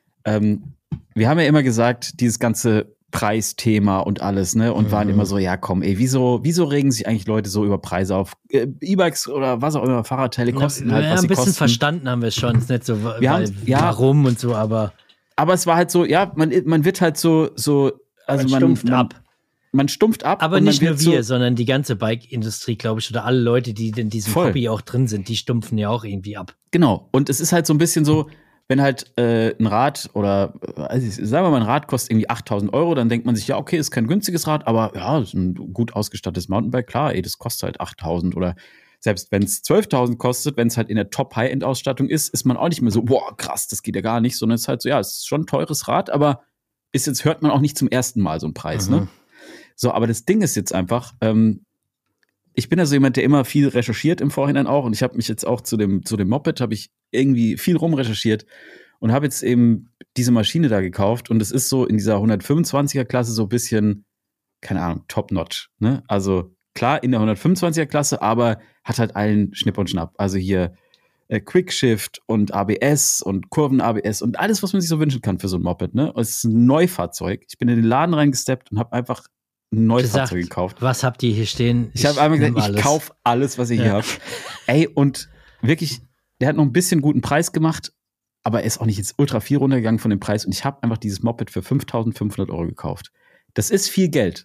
Ähm, wir haben ja immer gesagt, dieses ganze Preisthema und alles, ne? Und mhm. waren immer so, ja komm, ey, wieso, wieso regen sich eigentlich Leute so über Preise auf? Äh, E-Bikes oder was auch immer, Fahrradteile kosten Na, halt, ja, was sie kosten. Ein bisschen kosten. verstanden haben wir es schon, ist nicht so, wir weil, haben, ja, warum und so, aber aber es war halt so, ja, man, man wird halt so, so also man, man stumpft man, ab. Man stumpft ab. Aber und nicht man nur wird wir, so, sondern die ganze Bike-Industrie, glaube ich, oder alle Leute, die in diesem voll. Hobby auch drin sind, die stumpfen ja auch irgendwie ab. Genau. Und es ist halt so ein bisschen so, wenn halt äh, ein Rad oder, also sagen wir mal, ein Rad kostet irgendwie achttausend Euro, dann denkt man sich, ja, okay, ist kein günstiges Rad, aber ja, ist ein gut ausgestattetes Mountainbike, klar, ey, das kostet halt achttausend oder selbst wenn es zwölftausend kostet, wenn es halt in der Top-High-End-Ausstattung ist, ist man auch nicht mehr so, boah, krass, das geht ja gar nicht, sondern es ist halt so, ja, es ist schon ein teures Rad, aber bis jetzt hört man auch nicht zum ersten Mal so einen Preis, mhm. ne? So, aber das Ding ist jetzt einfach, ähm, ich bin also jemand, der immer viel recherchiert im Vorhinein auch und ich habe mich jetzt auch zu dem, zu dem Moped, habe ich irgendwie viel rumrecherchiert und habe jetzt eben diese Maschine da gekauft und es ist so in dieser hundertfünfundzwanziger Klasse so ein bisschen, keine Ahnung, top-notch, ne? Also klar in der hundertfünfundzwanziger Klasse, aber hat halt allen Schnipp und Schnapp. Also hier äh, Quickshift und A B S und Kurven-A B S und alles, was man sich so wünschen kann für so ein Moped, ne? Es ist ein Neufahrzeug. Ich bin in den Laden reingesteppt und habe einfach ein Neufahrzeug gesagt, gekauft. Was habt ihr hier stehen? Ich, ich habe einmal gesagt, ich kaufe alles, was ihr ja. hier habt. Ey, und wirklich, der hat noch ein bisschen guten Preis gemacht, aber er ist auch nicht jetzt ultra viel runtergegangen von dem Preis. Und ich habe einfach dieses Moped für fünftausendfünfhundert Euro gekauft. Das ist viel Geld.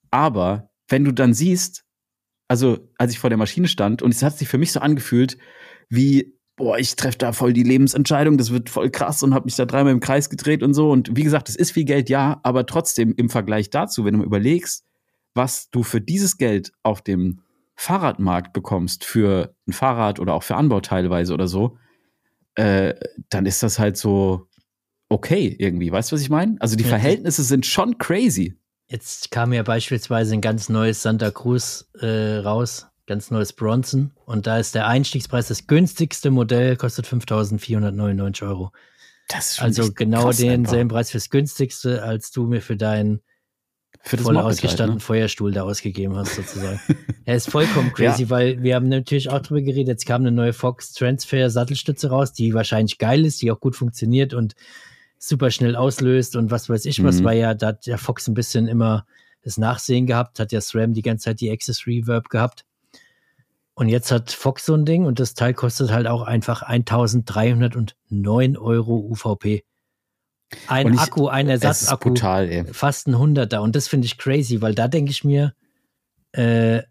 Aber wenn du dann siehst, also als ich vor der Maschine stand und es hat sich für mich so angefühlt, wie, boah, ich treffe da voll die Lebensentscheidung, das wird voll krass und habe mich da dreimal im Kreis gedreht und so. Und wie gesagt, das ist viel Geld, ja, aber trotzdem im Vergleich dazu, wenn du mal überlegst, was du für dieses Geld auf dem Fahrradmarkt bekommst, für ein Fahrrad oder auch für Anbau teilweise oder so, äh, dann ist das halt so okay irgendwie. Weißt du, was ich meine? Also die Verhältnisse sind schon crazy. Jetzt kam ja beispielsweise ein ganz neues Santa Cruz äh, raus, ganz neues Bronson. Und da ist der Einstiegspreis, das günstigste Modell, kostet fünftausendvierhundertneunundneunzig Euro. Das ist also genau denselben Preis fürs günstigste, als du mir für deinen für voll ausgestatteten halt, ne? Feuerstuhl da ausgegeben hast, sozusagen. Er ist vollkommen crazy, ja. Weil wir haben natürlich auch drüber geredet, jetzt kam eine neue Fox Transfer Sattelstütze raus, die wahrscheinlich geil ist, die auch gut funktioniert und super schnell auslöst und was weiß ich was, mhm. weil ja da hat der Fox ein bisschen immer das Nachsehen gehabt, hat ja SRAM die ganze Zeit die Access Reverb gehabt. Und jetzt hat Fox so ein Ding und das Teil kostet halt auch einfach eintausenddreihundertneun Euro U V P. Ein ich, Akku, ein Ersatzakku, brutal, fast ein Hunderter. Und das finde ich crazy, weil da denke ich mir, äh,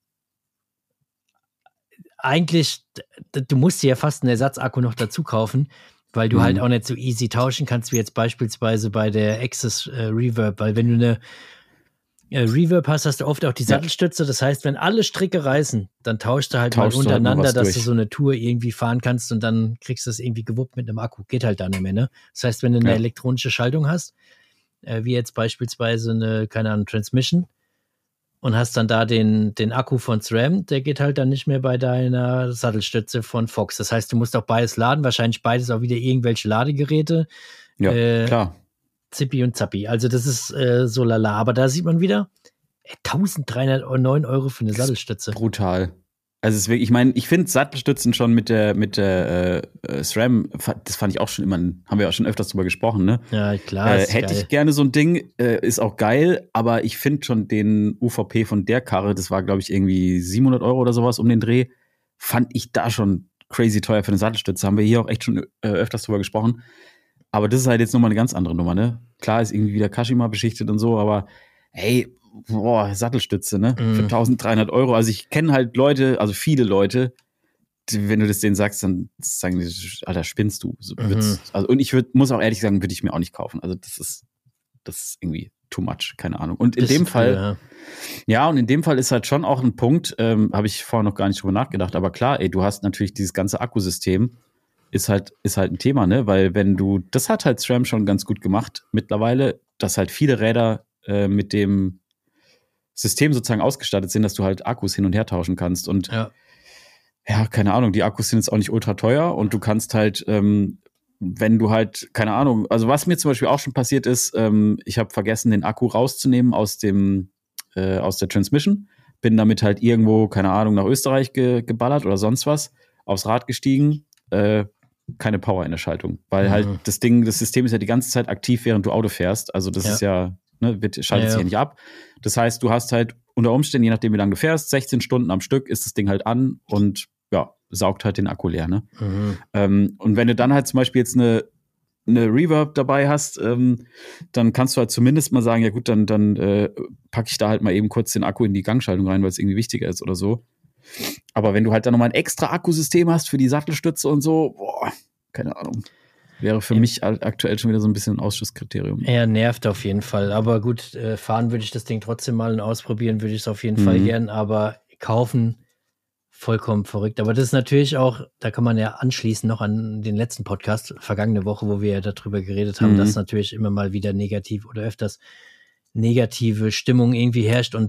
eigentlich, du musst dir ja fast einen Ersatzakku noch dazu kaufen, weil du mhm. halt auch nicht so easy tauschen kannst, wie jetzt beispielsweise bei der Access äh, Reverb. Weil wenn du eine äh, Reverb hast, hast du oft auch die Sattelstütze. Ja. Das heißt, wenn alle Stricke reißen, dann tauschst du halt tauschst mal untereinander, halt dass durch. Du so eine Tour irgendwie fahren kannst und dann kriegst du es irgendwie gewuppt mit einem Akku. Geht halt dann nicht mehr, ne? Das heißt, wenn du eine ja. elektronische Schaltung hast, äh, wie jetzt beispielsweise eine, keine Ahnung, Transmission und hast dann da den, den Akku von SRAM, der geht halt dann nicht mehr bei deiner Sattelstütze von Fox. Das heißt, du musst auch beides laden, wahrscheinlich beides auch wieder irgendwelche Ladegeräte. Ja, äh, klar. Zippi und Zappi. Also das ist äh, so lala. Aber da sieht man wieder, ey, eintausenddreihundertneun Euro für eine Sattelstütze. Brutal. Also es ist wirklich, ich meine, ich finde Sattelstützen schon mit der mit der äh, SRAM, das fand ich auch schon immer, haben wir auch schon öfters drüber gesprochen, ne? Ja, klar. Äh, hätte geil. Ich gerne so ein Ding, äh, ist auch geil, aber ich finde schon den U V P von der Karre, das war glaube ich irgendwie siebenhundert Euro oder sowas um den Dreh, fand ich da schon crazy teuer für eine Sattelstütze. Haben wir hier auch echt schon äh, öfters drüber gesprochen. Aber das ist halt jetzt nochmal eine ganz andere Nummer, ne? Klar ist irgendwie wieder Kashima beschichtet und so, aber hey, boah, Sattelstütze, ne? Mm. Für eintausenddreihundert Euro. Also ich kenne halt Leute, also viele Leute, die, wenn du das denen sagst, dann sagen die, Alter, spinnst du. So, mhm. Also, und ich würd, muss auch ehrlich sagen, würde ich mir auch nicht kaufen. Also das ist, das ist irgendwie too much, keine Ahnung. Und in das dem Fall, ja. ja, und in dem Fall ist halt schon auch ein Punkt, ähm, habe ich vorher noch gar nicht drüber nachgedacht, aber klar, ey, du hast natürlich dieses ganze Akkusystem, ist halt, ist halt ein Thema, ne? Weil wenn du, das hat halt SRAM schon ganz gut gemacht mittlerweile, dass halt viele Räder äh, mit dem System sozusagen ausgestattet sind, dass du halt Akkus hin und her tauschen kannst. Und ja, ja keine Ahnung, die Akkus sind jetzt auch nicht ultra teuer und du kannst halt, ähm, wenn du halt, keine Ahnung, also was mir zum Beispiel auch schon passiert ist, ähm, ich habe vergessen, den Akku rauszunehmen aus dem, äh, aus der Transmission, bin damit halt irgendwo, keine Ahnung, nach Österreich ge- geballert oder sonst was, aufs Rad gestiegen, äh, keine Power in der Schaltung, weil mhm. halt das Ding, das System ist ja die ganze Zeit aktiv, während du Auto fährst, also das ja. ist ja, ne, wird, schaltet ja, sich ja nicht ab. Das heißt, du hast halt unter Umständen, je nachdem wie lange du fährst, sechzehn Stunden am Stück ist das Ding halt an und ja, saugt halt den Akku leer, ne? Mhm. Ähm, und wenn du dann halt zum Beispiel jetzt eine, eine Reverb dabei hast, ähm, dann kannst du halt zumindest mal sagen, ja gut, dann, dann äh, packe ich da halt mal eben kurz den Akku in die Gangschaltung rein, weil es irgendwie wichtiger ist oder so. Aber wenn du halt dann nochmal ein extra Akkusystem hast für die Sattelstütze und so, boah, keine Ahnung. Wäre für ja. mich aktuell schon wieder so ein bisschen ein Ausschlusskriterium. Ja, nervt auf jeden Fall. Aber gut, äh, fahren würde ich das Ding trotzdem mal und ausprobieren würde ich es auf jeden mhm. Fall gern. Aber kaufen, vollkommen verrückt. Aber das ist natürlich auch, da kann man ja anschließen noch an den letzten Podcast, vergangene Woche, wo wir ja darüber geredet haben, mhm. dass natürlich immer mal wieder negativ oder öfters negative Stimmung irgendwie herrscht. Und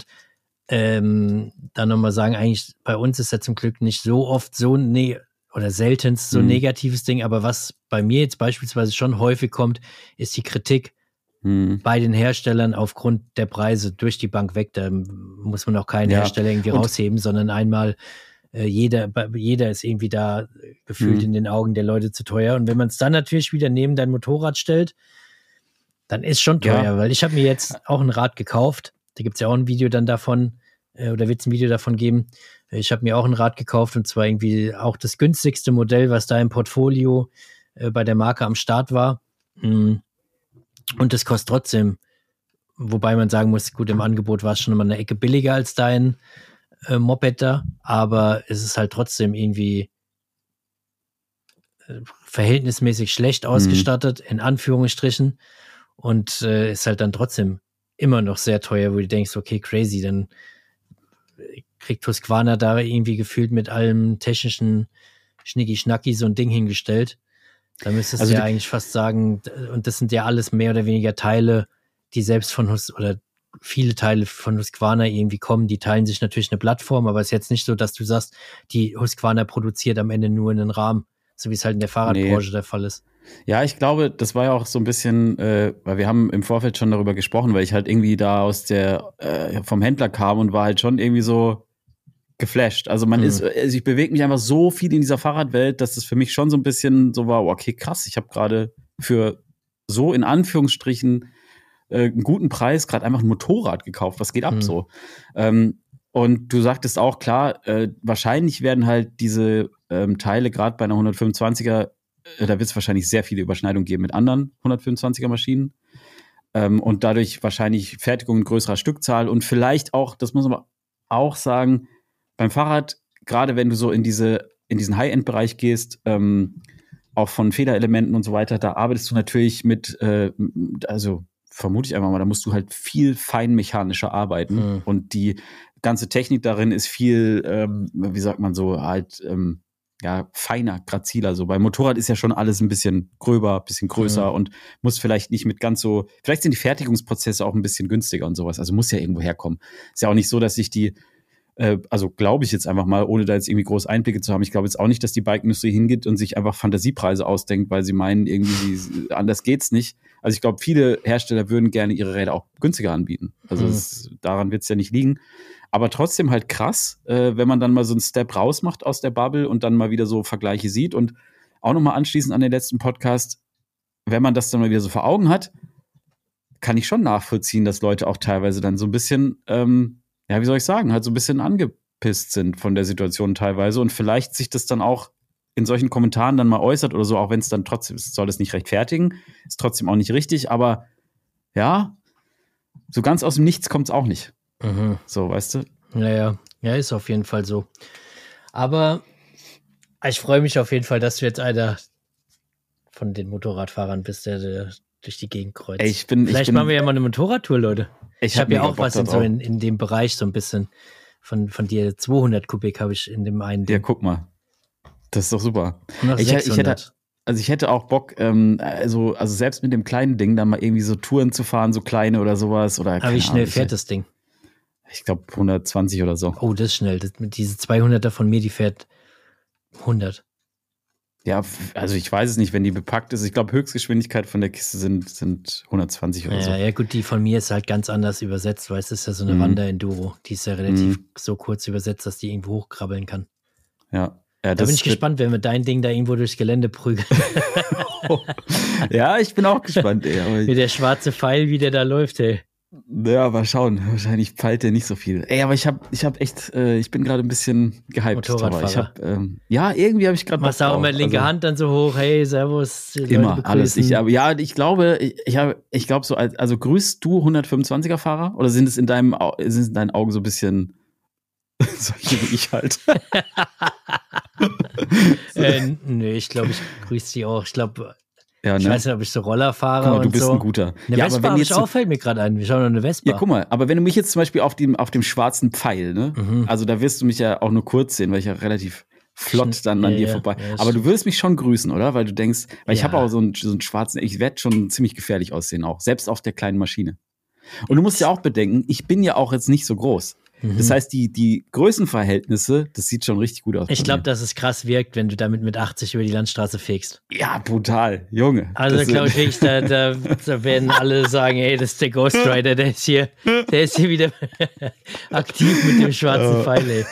ähm, dann nochmal sagen, eigentlich bei uns ist ja zum Glück nicht so oft so ne oder seltenst so ein mhm. negatives Ding, aber was bei mir jetzt beispielsweise schon häufig kommt, ist die Kritik mhm. bei den Herstellern aufgrund der Preise durch die Bank weg. Da muss man auch keinen ja. Hersteller irgendwie und rausheben, sondern einmal äh, jeder, jeder ist irgendwie da gefühlt mhm. in den Augen der Leute zu teuer. Und wenn man es dann natürlich wieder neben dein Motorrad stellt, dann ist schon teuer, ja. weil ich habe mir jetzt auch ein Rad gekauft. Da gibt es ja auch ein Video dann davon, äh, oder wird es ein Video davon geben. Ich habe mir auch ein Rad gekauft und zwar irgendwie auch das günstigste Modell, was da im Portfolio äh, bei der Marke am Start war. Und das kostet trotzdem, wobei man sagen muss, gut, im Angebot war es schon immer eine Ecke billiger als dein äh, Moped da, aber es ist halt trotzdem irgendwie äh, verhältnismäßig schlecht ausgestattet, mhm. in Anführungsstrichen, und äh, ist halt dann trotzdem immer noch sehr teuer, wo du denkst, okay, crazy, dann kriegt Husqvarna da irgendwie gefühlt mit allem technischen Schnicki-Schnacki so ein Ding hingestellt. Da müsstest also du ja eigentlich fast sagen, und das sind ja alles mehr oder weniger Teile, die selbst von Hus oder viele Teile von Husqvarna irgendwie kommen, die teilen sich natürlich eine Plattform, aber es ist jetzt nicht so, dass du sagst, die Husqvarna produziert am Ende nur einen Rahmen, so wie es halt in der Fahrradbranche nee. der Fall ist. Ja, ich glaube, das war ja auch so ein bisschen, äh, weil wir haben im Vorfeld schon darüber gesprochen, weil ich halt irgendwie da aus der, äh, vom Händler kam und war halt schon irgendwie so geflasht. Also man mhm. ist, also ich bewege mich einfach so viel in dieser Fahrradwelt, dass das für mich schon so ein bisschen so war, okay, krass, ich habe gerade für so in Anführungsstrichen äh, einen guten Preis gerade einfach ein Motorrad gekauft. Was geht ab mhm. so? Ähm, und du sagtest auch, klar, äh, wahrscheinlich werden halt diese ähm, Teile gerade bei einer hundertfünfundzwanziger, äh, da wird es wahrscheinlich sehr viele Überschneidungen geben mit anderen hundertfünfundzwanziger Maschinen. Ähm, und dadurch wahrscheinlich Fertigung in größerer Stückzahl und vielleicht auch, das muss man auch sagen, beim Fahrrad, gerade wenn du so in diese in diesen High-End-Bereich gehst, ähm, auch von Federelementen und so weiter, da arbeitest du natürlich mit, äh, also vermute ich einfach mal, da musst du halt viel feinmechanischer arbeiten mhm. und die ganze Technik darin ist viel, ähm, wie sagt man so, halt ähm, ja feiner, graziler. So beim Motorrad ist ja schon alles ein bisschen gröber, bisschen größer mhm. und muss vielleicht nicht mit ganz so, vielleicht sind die Fertigungsprozesse auch ein bisschen günstiger und sowas, also muss ja irgendwo herkommen. Ist ja auch nicht so, dass sich die also glaube ich jetzt einfach mal, ohne da jetzt irgendwie groß Einblicke zu haben, ich glaube jetzt auch nicht, dass die Bike-Industrie hingeht und sich einfach Fantasiepreise ausdenkt, weil sie meinen, irgendwie sie, anders geht's nicht. Also ich glaube, viele Hersteller würden gerne ihre Räder auch günstiger anbieten. Also mhm. es, daran wird's ja nicht liegen. Aber trotzdem halt krass, äh, wenn man dann mal so einen Step raus macht aus der Bubble und dann mal wieder so Vergleiche sieht. Und auch nochmal anschließend an den letzten Podcast, wenn man das dann mal wieder so vor Augen hat, kann ich schon nachvollziehen, dass Leute auch teilweise dann so ein bisschen ähm, ja, wie soll ich sagen, halt so ein bisschen angepisst sind von der Situation teilweise und vielleicht sich das dann auch in solchen Kommentaren dann mal äußert oder so, auch wenn es dann trotzdem, es soll das nicht rechtfertigen, ist trotzdem auch nicht richtig, aber ja, so ganz aus dem Nichts kommt es auch nicht. Mhm. So, weißt du? Ja, ja, ja, ist auf jeden Fall so. Aber ich freue mich auf jeden Fall, dass du jetzt einer von den Motorradfahrern bist, der, der durch die Gegend kreuzt. Ey, ich bin, Vielleicht ich bin, machen wir ja mal eine Motorradtour, Leute. Ich, ich habe ja auch was in, so in, in dem Bereich so ein bisschen von, von dir. zweihundert Kubik habe ich in dem einen. Ja, guck mal. Das ist doch super. Ich, ich hätte, also ich hätte auch Bock, ähm, also, also selbst mit dem kleinen Ding dann mal irgendwie so Touren zu fahren, so kleine oder sowas. Oder Aber wie schnell Ahnung, fährt das Ding? Ich glaube hundertzwanzig oder so. Oh, das ist schnell. Das, mit diese zweihunderter von mir, die fährt hundert. Ja, also ich weiß es nicht, wenn die bepackt ist. Ich glaube, Höchstgeschwindigkeit von der Kiste sind, sind hundertzwanzig oder ja, so. Ja, gut, die von mir ist halt ganz anders übersetzt, weil es ist ja so eine mhm. Wander-Enduro. Die ist ja relativ mhm. so kurz übersetzt, dass die irgendwo hochkrabbeln kann. Ja. Ja, da bin ich gespannt, wenn wir dein Ding da irgendwo durchs Gelände prügeln. Ja, ich bin auch gespannt. Ey, Wie der schwarze Pfeil, wie der da läuft, ey. Ja, mal schauen. Wahrscheinlich pfeilt der nicht so viel. Ey, aber ich habe ich hab echt, äh, ich bin gerade ein bisschen gehypt. Motorradfahrer. Ich hab, ähm, ja, irgendwie habe ich gerade Machst du auch immer linke also, Hand dann so hoch, hey, servus. Immer, alles. Ich, aber, ja, ich glaube, ich, ich, hab, ich glaube so, also grüßt du hundertfünfundzwanziger Fahrer oder sind es in deinem, sind es in deinen Augen so ein bisschen solche wie ich halt? äh, nö, ich glaube, ich grüße die auch. Ich glaube, ja, ich ne? weiß nicht, ob ich so Roller fahre. Guck mal, du und bist so. ein guter. Eine ja, Vespa habe ich auch, fällt mir gerade ein. Wir schauen noch eine Vespa. Ja, guck mal, aber wenn du mich jetzt zum Beispiel auf dem, auf dem schwarzen Pfeil, ne? Mhm. Also da wirst du mich ja auch nur kurz sehen, weil ich ja relativ flott dann an ja, dir ja, vorbei. Ja, aber du würdest mich schon grüßen, oder? Weil du denkst, weil ich habe auch so einen, so einen schwarzen, ich werde schon ziemlich gefährlich aussehen auch, selbst auf der kleinen Maschine. Und du musst ja auch bedenken, ich bin ja auch jetzt nicht so groß. Das heißt, die, die Größenverhältnisse, das sieht schon richtig gut aus. Ich glaube, dass es krass wirkt, wenn du damit mit achtzig über die Landstraße fegst. Ja, brutal, Junge. Also, glaube ich, wirklich, da, da, da werden alle sagen, ey, das ist der Ghost Rider, der ist hier, der ist hier wieder aktiv mit dem schwarzen oh. Pfeil, ey.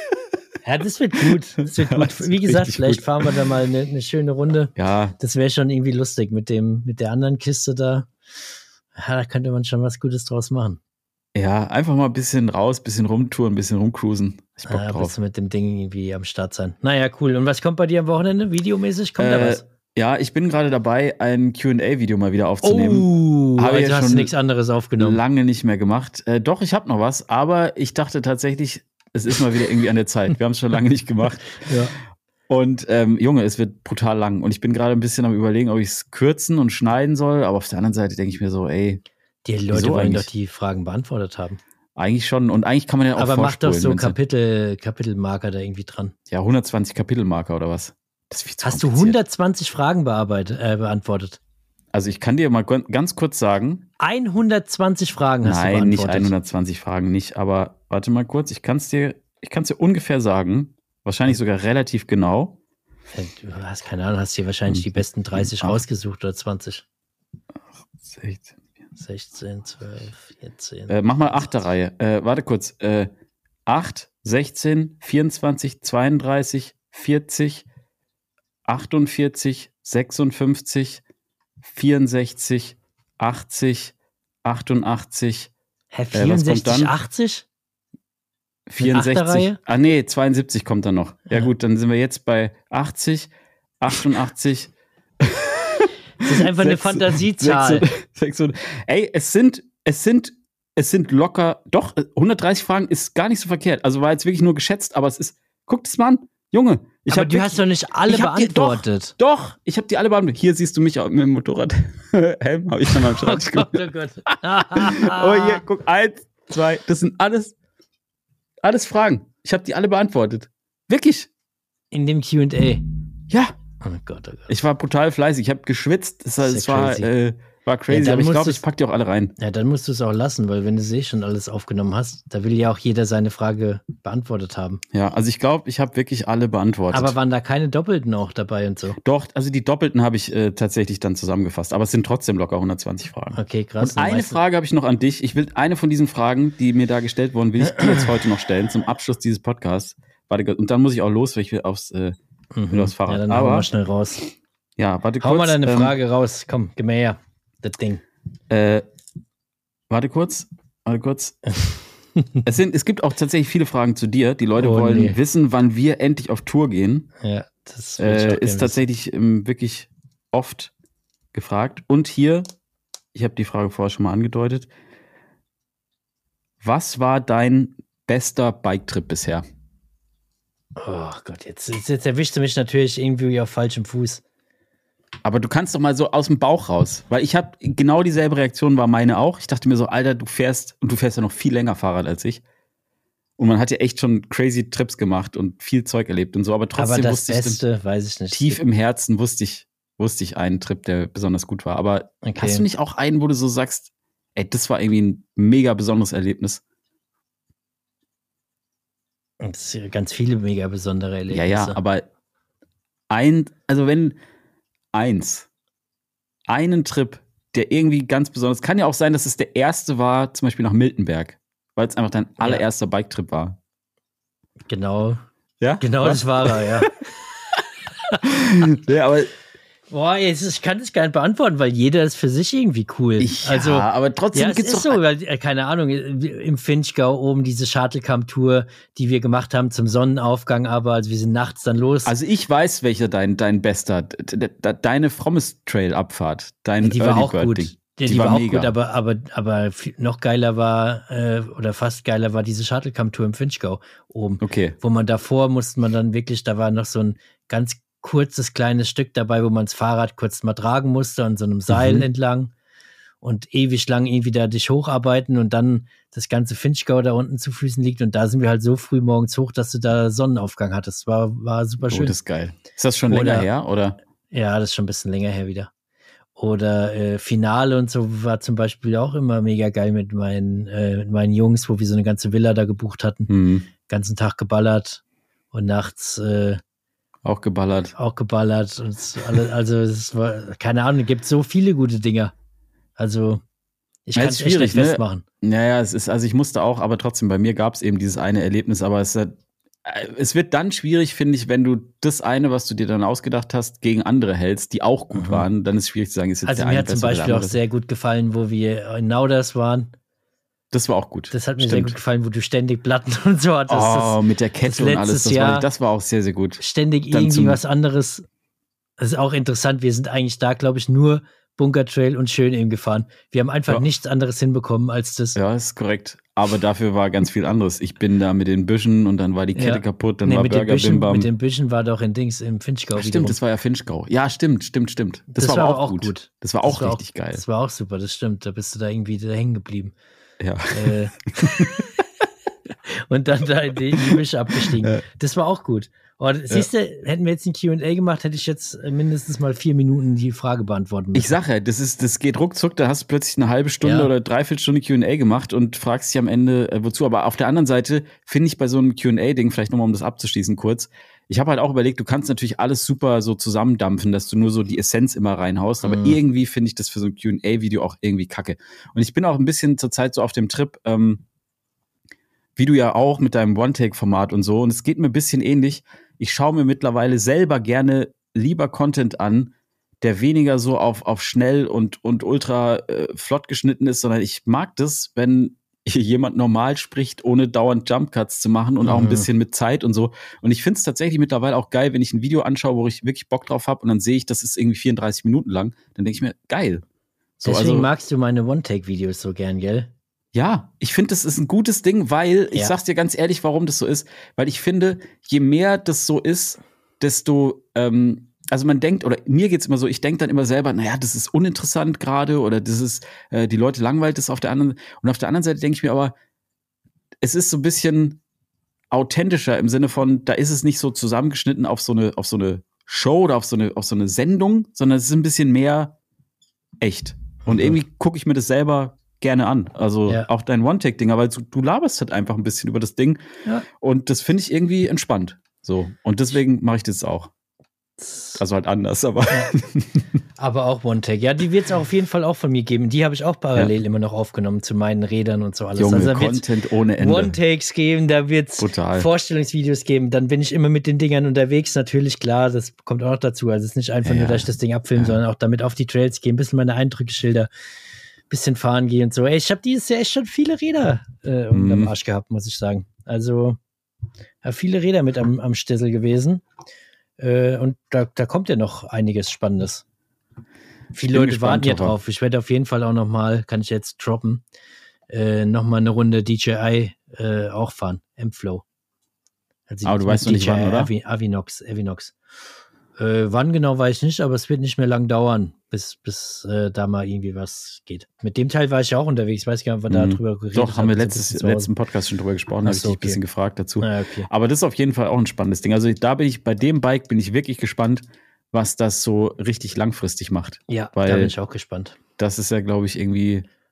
Ja, das wird gut. Das wird gut. Wie gesagt, vielleicht gut. fahren wir da mal eine, eine schöne Runde. Ja. Das wäre schon irgendwie lustig mit dem, mit der anderen Kiste da. Ja, da könnte man schon was Gutes draus machen. Ja, einfach mal ein bisschen raus, ein bisschen rumtouren, ein bisschen rumcruisen. Ich Bock ja, drauf. Bisschen mit dem Ding irgendwie am Start sein. Naja, cool. Und was kommt bei dir am Wochenende? Videomäßig? Kommt äh, da was? Ja, ich bin gerade dabei, ein Q and A-Video mal wieder aufzunehmen. Oh, habe also ja hast schon du nichts anderes aufgenommen. Lange nicht mehr gemacht. Äh, doch, ich habe noch was, aber ich dachte tatsächlich, es ist mal wieder irgendwie an der Zeit. Wir haben es schon lange nicht gemacht. Ja. Und ähm, Junge, es wird brutal lang. Und ich bin gerade ein bisschen am Überlegen, ob ich es kürzen und schneiden soll. Aber auf der anderen Seite denke ich mir so, ey. Die Leute wollen doch die Fragen beantwortet haben. Eigentlich schon. Und eigentlich kann man ja auch Aber mach doch so wenn's Kapitel, Kapitelmarker da irgendwie dran. Ja, hundertzwanzig Kapitelmarker oder was? Das ist viel zu Hast du hundertzwanzig Fragen bearbeitet, äh, beantwortet? Also ich kann dir mal ganz kurz sagen. hundertzwanzig Fragen hast Nein, du beantwortet. Nein, nicht hundertzwanzig Fragen nicht. Aber warte mal kurz. Ich kann es dir, ich kann es dir ungefähr sagen. Wahrscheinlich sogar relativ genau. Du hast keine Ahnung, hast dir wahrscheinlich die besten dreißig Ach. rausgesucht oder zwanzig. sechzehn. sechzehn, zwölf, vierzehn. Äh, mach mal achte Reihe. Äh, warte kurz. Äh, acht, sechzehn, vierundzwanzig, zweiunddreißig, vierzig, achtundvierzig, sechsundfünfzig, vierundsechzig, achtzig, achtundachtzig. Hä, vierundsechzig, äh, achtzig? vierundsechzig. Ah, nee, zweiundsiebzig kommt dann noch. Ja, ja, gut, dann sind wir jetzt bei achtzig, achtundachtzig. Das ist einfach eine Fantasiezahl. sechshundert, sechshundert. Ey, es sind, es sind, es sind locker, doch, hundertdreißig Fragen ist gar nicht so verkehrt. Also war jetzt wirklich nur geschätzt, aber es ist, guck das mal an, Junge. Ich aber hab du wirklich, hast doch nicht alle beantwortet. Die, doch, doch, ich habe die alle beantwortet. Hier siehst du mich auch mit dem Motorradhelm, habe ich dann mal am Schreibtisch gemacht. Oh Gott, oh Gott. Oh, hier, guck, eins, zwei, das sind alles, alles Fragen. Ich habe die alle beantwortet. Wirklich. In dem Q and A. Ja. Oh Gott, oh Gott. Ich war brutal fleißig. Ich habe geschwitzt. Das, das, das war, äh, war crazy. Ja, aber ich glaube, ich pack die auch alle rein. Ja, dann musst du es auch lassen, weil wenn du eh schon alles aufgenommen hast, da will ja auch jeder seine Frage beantwortet haben. Ja, also ich glaube, ich habe wirklich alle beantwortet. Aber waren da keine Doppelten auch dabei und so? Doch, also die Doppelten habe ich äh, tatsächlich dann zusammengefasst. Aber es sind trotzdem locker hundzwanzig Fragen. Okay, krass. Und eine Frage habe ich noch an dich. Ich will eine von diesen Fragen, die mir da gestellt wurden, will ich dir jetzt heute noch stellen zum Abschluss dieses Podcasts. Warte, und dann muss ich auch los, weil ich will aufs, äh, mhm. will aufs Fahrrad. Ja, dann aber, hau mal schnell raus. Ja, warte Hau kurz. Hau mal deine ähm, Frage raus. Komm, gib mir her. Das Ding. Äh, warte kurz. Warte kurz. es, sind, es gibt auch tatsächlich viele Fragen zu dir. Die Leute oh, wollen nee. wissen, wann wir endlich auf Tour gehen. Ja, das äh, ist tatsächlich ähm, wirklich oft gefragt. Und hier, ich habe die Frage vorher schon mal angedeutet. Was war dein bester Biketrip bisher? Oh Gott, jetzt, jetzt, jetzt erwischst du mich natürlich irgendwie auf falschem Fuß. Aber du kannst doch mal so aus dem Bauch raus. Weil ich habe genau dieselbe Reaktion war meine auch. Ich dachte mir so, Alter, du fährst, und du fährst ja noch viel länger Fahrrad als ich. Und man hat ja echt schon crazy Trips gemacht und viel Zeug erlebt und so. Aber trotzdem aber das wusste Beste, ich, weiß ich nicht. Tief im Herzen wusste ich, wusste ich einen Trip, der besonders gut war. Aber okay. Hast du nicht auch einen, wo du so sagst, ey, das war irgendwie ein mega besonderes Erlebnis? Und das sind ganz viele mega besondere Erlebnisse. Ja, ja, aber ein, also wenn eins, einen Trip, der irgendwie ganz besonders, kann ja auch sein, dass es der erste war, zum Beispiel nach Miltenberg, weil es einfach dein allererster ja. Biketrip war. Genau. Ja? Genau, Was? Das war er, ja. ja, aber Boah, jetzt, ich kann das gar nicht beantworten, weil jeder ist für sich irgendwie cool. Ich, also, ja, aber trotzdem ja, gibt's ist doch so, weil, keine Ahnung, im Finchgau oben diese Shuttlecamp-Tour, die wir gemacht haben zum Sonnenaufgang, aber also wir sind nachts dann los. Also ich weiß, welcher dein, dein bester, deine Frommes-Trail-Abfahrt, dein die war Early auch Bird gut. Ding. Die, die, die war, war auch mega. gut, aber, aber, aber noch geiler war, äh, oder fast geiler war diese Shuttlecamp-Tour im Finchgau oben. Okay. Wo man davor musste man dann wirklich, da war noch so ein ganz kurzes kleines Stück dabei, wo man das Fahrrad kurz mal tragen musste, an so einem Seil mhm. entlang und ewig lang irgendwie da dich hocharbeiten und dann das ganze Finchgau da unten zu Füßen liegt und da sind wir halt so früh morgens hoch, dass du da Sonnenaufgang hattest. War, war super schön. Oh, das ist geil. Ist das schon oder, länger her, oder? Ja, das ist schon ein bisschen länger her wieder. Oder äh, Finale und so war zum Beispiel auch immer mega geil mit meinen, äh, mit meinen Jungs, wo wir so eine ganze Villa da gebucht hatten. Mhm. Ganzen Tag geballert und nachts äh, Auch geballert. Auch geballert. Und alle, also, es war, keine Ahnung, es gibt so viele gute Dinger. Also, ich kann es echt nicht ne? festmachen. Naja, es ist, also ich musste auch, aber trotzdem, bei mir gab es eben dieses eine Erlebnis, aber es, es wird dann schwierig, finde ich, wenn du das eine, was du dir dann ausgedacht hast, gegen andere hältst, die auch gut mhm. waren, dann ist es schwierig zu sagen, ist jetzt also der mir eine hat zum Beispiel auch sehr gut gefallen, wo wir in Nauders waren. Das war auch gut. Das hat mir Stimmt. sehr gut gefallen, wo du ständig Platten und so hattest. Oh, das, mit der Kette und alles. Das war, das war auch sehr, sehr gut. Ständig Dann irgendwie was anderes. Das ist auch interessant. Wir sind eigentlich da, glaube ich, nur Bunker Trail und schön eben gefahren. Wir haben einfach ja. nichts anderes hinbekommen als das. Ja, ist korrekt. Aber dafür war ganz viel anderes. Ich bin da mit den Büschen und dann war die Kette ja. kaputt, dann nee, war Burger Bim Bam. Mit den Büschen war doch in Dings im Finchgau. Ach, stimmt, das war ja Finchgau. Ja, stimmt, stimmt, stimmt. Das, das war, war auch gut. gut. Das war auch das richtig war auch, geil. Das war auch super, das stimmt. Da bist du da irgendwie da hängen geblieben. Ja. Äh, und dann da in die Büsche abgestiegen. Ja. Das war auch gut. Oh, siehst du, ja. hätten wir jetzt ein Q und A gemacht, hätte ich jetzt mindestens mal vier Minuten die Frage beantworten müssen. Ich sage ja, das ist, das geht ruckzuck, da hast du plötzlich eine halbe Stunde ja. oder dreiviertel Stunde Q und A gemacht und fragst dich am Ende, äh, wozu. Aber auf der anderen Seite finde ich bei so einem Q und A-Ding, vielleicht nochmal, um das abzuschließen kurz, ich habe halt auch überlegt, du kannst natürlich alles super so zusammendampfen, dass du nur so die Essenz immer reinhaust, aber mhm. irgendwie finde ich das für so ein Q und A-Video auch irgendwie kacke. Und ich bin auch ein bisschen zurzeit so auf dem Trip, ähm, wie du ja auch mit deinem One-Take-Format und so, und es geht mir ein bisschen ähnlich. Ich schaue mir mittlerweile selber gerne lieber Content an, der weniger so auf, auf schnell und, und ultra äh, flott geschnitten ist, sondern ich mag das, wenn jemand normal spricht, ohne dauernd Jumpcuts zu machen und mhm. auch ein bisschen mit Zeit und so. Und ich finde es tatsächlich mittlerweile auch geil, wenn ich ein Video anschaue, wo ich wirklich Bock drauf habe und dann sehe ich, das ist irgendwie vierunddreißig Minuten lang, dann denke ich mir, geil. So, Deswegen also, magst du meine One-Take-Videos so gern, gell? Ja, ich finde, das ist ein gutes Ding, weil, ich ja. sag's dir ganz ehrlich, warum das so ist, weil ich finde, je mehr das so ist, desto, ähm, also man denkt, oder mir geht's immer so, ich denke dann immer selber, naja, das ist uninteressant gerade oder das ist, äh, die Leute langweilt das auf der anderen, und auf der anderen Seite denke ich mir aber, es ist so ein bisschen authentischer im Sinne von, da ist es nicht so zusammengeschnitten auf so eine, auf so eine Show oder auf so eine, auf so eine Sendung, sondern es ist ein bisschen mehr echt. Und mhm. irgendwie gucke ich mir das selber gerne an. Also ja. auch dein One-Take-Ding, aber du, du laberst halt einfach ein bisschen über das Ding. Ja. Und das finde ich irgendwie entspannt. So. Und deswegen mache ich das auch. Also halt anders, aber. Ja. Aber auch One-Take. Ja, die wird es auf jeden Fall auch von mir geben. Die habe ich auch parallel ja. immer noch aufgenommen zu meinen Rädern und so alles. Junge, also Content ohne Ende. One-Takes geben, da wird es Vorstellungsvideos geben. Dann bin ich immer mit den Dingern unterwegs. Natürlich, klar, das kommt auch noch dazu. Also es ist nicht einfach ja. nur, dass ich das Ding abfilme, ja. sondern auch damit auf die Trails gehen, ein bisschen meine Eindrücke schilder, bisschen fahren gehen und so. Ey, ich habe dieses Jahr echt schon viele Räder äh, um den Arsch gehabt, muss ich sagen. Also ja, viele Räder mit am, am Stissel gewesen. Äh, und da, da kommt ja noch einiges Spannendes. Viele Leute gespannt, warten ja drauf. Ich werde auf jeden Fall auch noch mal, kann ich jetzt droppen, äh, noch mal eine Runde D J I äh, auch fahren. M-Flow. Also aber du weißt noch nicht wann, oder? Avi, Avinox, Avinox. Äh, wann genau weiß ich nicht, aber es wird nicht mehr lang dauern, bis, bis äh, da mal irgendwie was geht. Mit dem Teil war ich ja auch unterwegs, ich weiß gar nicht, ob wir mhm. da drüber geredet haben. Doch, haben wir letztes, letzten Podcast schon drüber gesprochen, habe ich dich okay. ein bisschen gefragt dazu. Ah, okay. Aber das ist auf jeden Fall auch ein spannendes Ding. Also da bin ich, bei dem Bike bin ich wirklich gespannt, was das so richtig langfristig macht. Ja, weil da bin ich auch gespannt. Das ist ja, glaube ich, irgendwie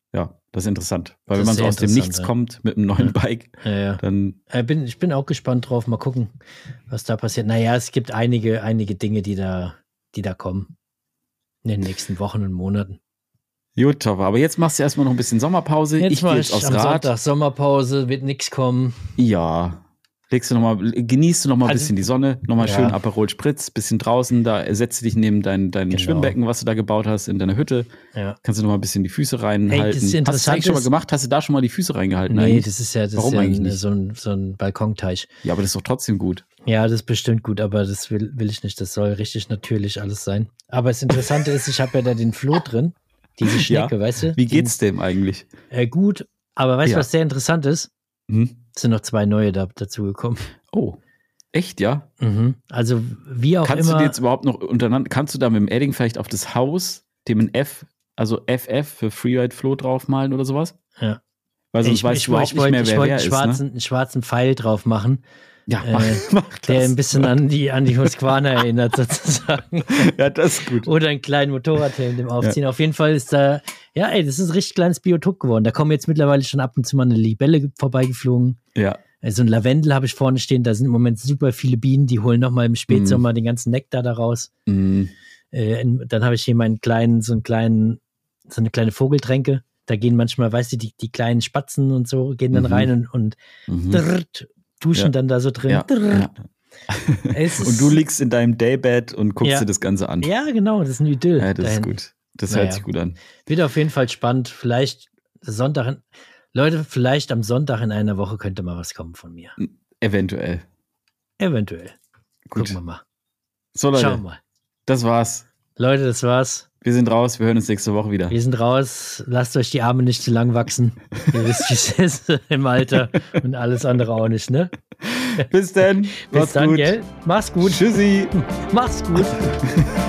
ja, das ist interessant. Weil das wenn man so aus dem Nichts ja. kommt mit einem neuen ja. Bike, ja, ja. dann. Ich bin, ich bin auch gespannt drauf. Mal gucken, was da passiert. Naja, es gibt einige, einige Dinge, die da, die da kommen. In den nächsten Wochen und Monaten. Gut, Toffe. Aber jetzt machst du erstmal noch ein bisschen Sommerpause. Jetzt ich gehe jetzt aufs am Rad. Sonntag Sommerpause, wird nichts kommen. Ja. Legst du noch mal, genießt du noch mal ein also, bisschen die Sonne, noch mal ja. schön Aperol Spritz, bisschen draußen, da setzt du dich neben dein, dein genau. Schwimmbecken, was du da gebaut hast, in deiner Hütte. Ja. Kannst du noch mal ein bisschen die Füße reinhalten. Hey, das ist interessant. Hast du das eigentlich schon mal gemacht? Hast du da schon mal die Füße reingehalten? Nee, eigentlich? das ist ja, das Warum ist ja eigentlich ein, nicht? So, ein, so ein Balkonteich. Ja, aber das ist doch trotzdem gut. Ja, das ist bestimmt gut, aber das will, will ich nicht. Das soll richtig natürlich alles sein. Aber das Interessante ist, ich habe ja da den Floh drin, diese Schnecke, ja. weißt du? Wie geht's dem eigentlich? Äh, gut, aber weißt du, ja. was sehr interessant ist? Hm? Es sind noch zwei neue da, dazugekommen. Oh, echt, ja? Mhm. Also wie auch kannst immer. Kannst du dir jetzt überhaupt noch untereinander, kannst du da mit dem Edding vielleicht auf das Haus dem ein F, also F F für Freeride Flow draufmalen oder sowas? Ja. Weil sonst ich, weißt ich, du überhaupt ich nicht wollt, mehr, wer wer einen ist. Schwarzen, Ne? einen schwarzen Pfeil drauf machen. Ja, mach, äh, mach das. Der ein bisschen an die, an die Husqvarna erinnert, sozusagen. Ja, das ist gut. Oder einen kleinen Motorradhelm dem aufziehen. Ja. Auf jeden Fall ist da, ja, ey, das ist ein richtig kleines Biotop geworden. Da kommen jetzt mittlerweile schon ab und zu mal eine Libelle vorbeigeflogen. Ja. So ein Lavendel habe ich vorne stehen. Da sind im Moment super viele Bienen, die holen nochmal im Spätsommer mm. den ganzen Nektar da raus. Mm. Äh, dann habe ich hier meinen kleinen, so einen kleinen, so eine kleine Vogeltränke. Da gehen manchmal, weißt du, die, die kleinen Spatzen und so gehen dann mhm. rein und, und mhm. drrrt, duschen ja. dann da so drin. Ja. Ja. Und du liegst in deinem Daybed und guckst ja. dir das Ganze an. Ja, genau, das ist ein Idyll. Ja, das dahin. ist gut. Das naja. hört sich gut an. Wird auf jeden Fall spannend. Vielleicht Sonntag, in, Leute, vielleicht am Sonntag in einer Woche könnte mal was kommen von mir. Eventuell. Eventuell. Gut. Gucken wir mal. So, Leute. Schauen wir mal. Das war's. Leute, das war's. Wir sind raus, wir hören uns nächste Woche wieder. Wir sind raus, lasst euch die Arme nicht zu lang wachsen. Ihr wisst, wie es ist im Alter und alles andere auch nicht, ne? Bis dann. Bis dann, gell? Mach's gut. Tschüssi. Mach's gut.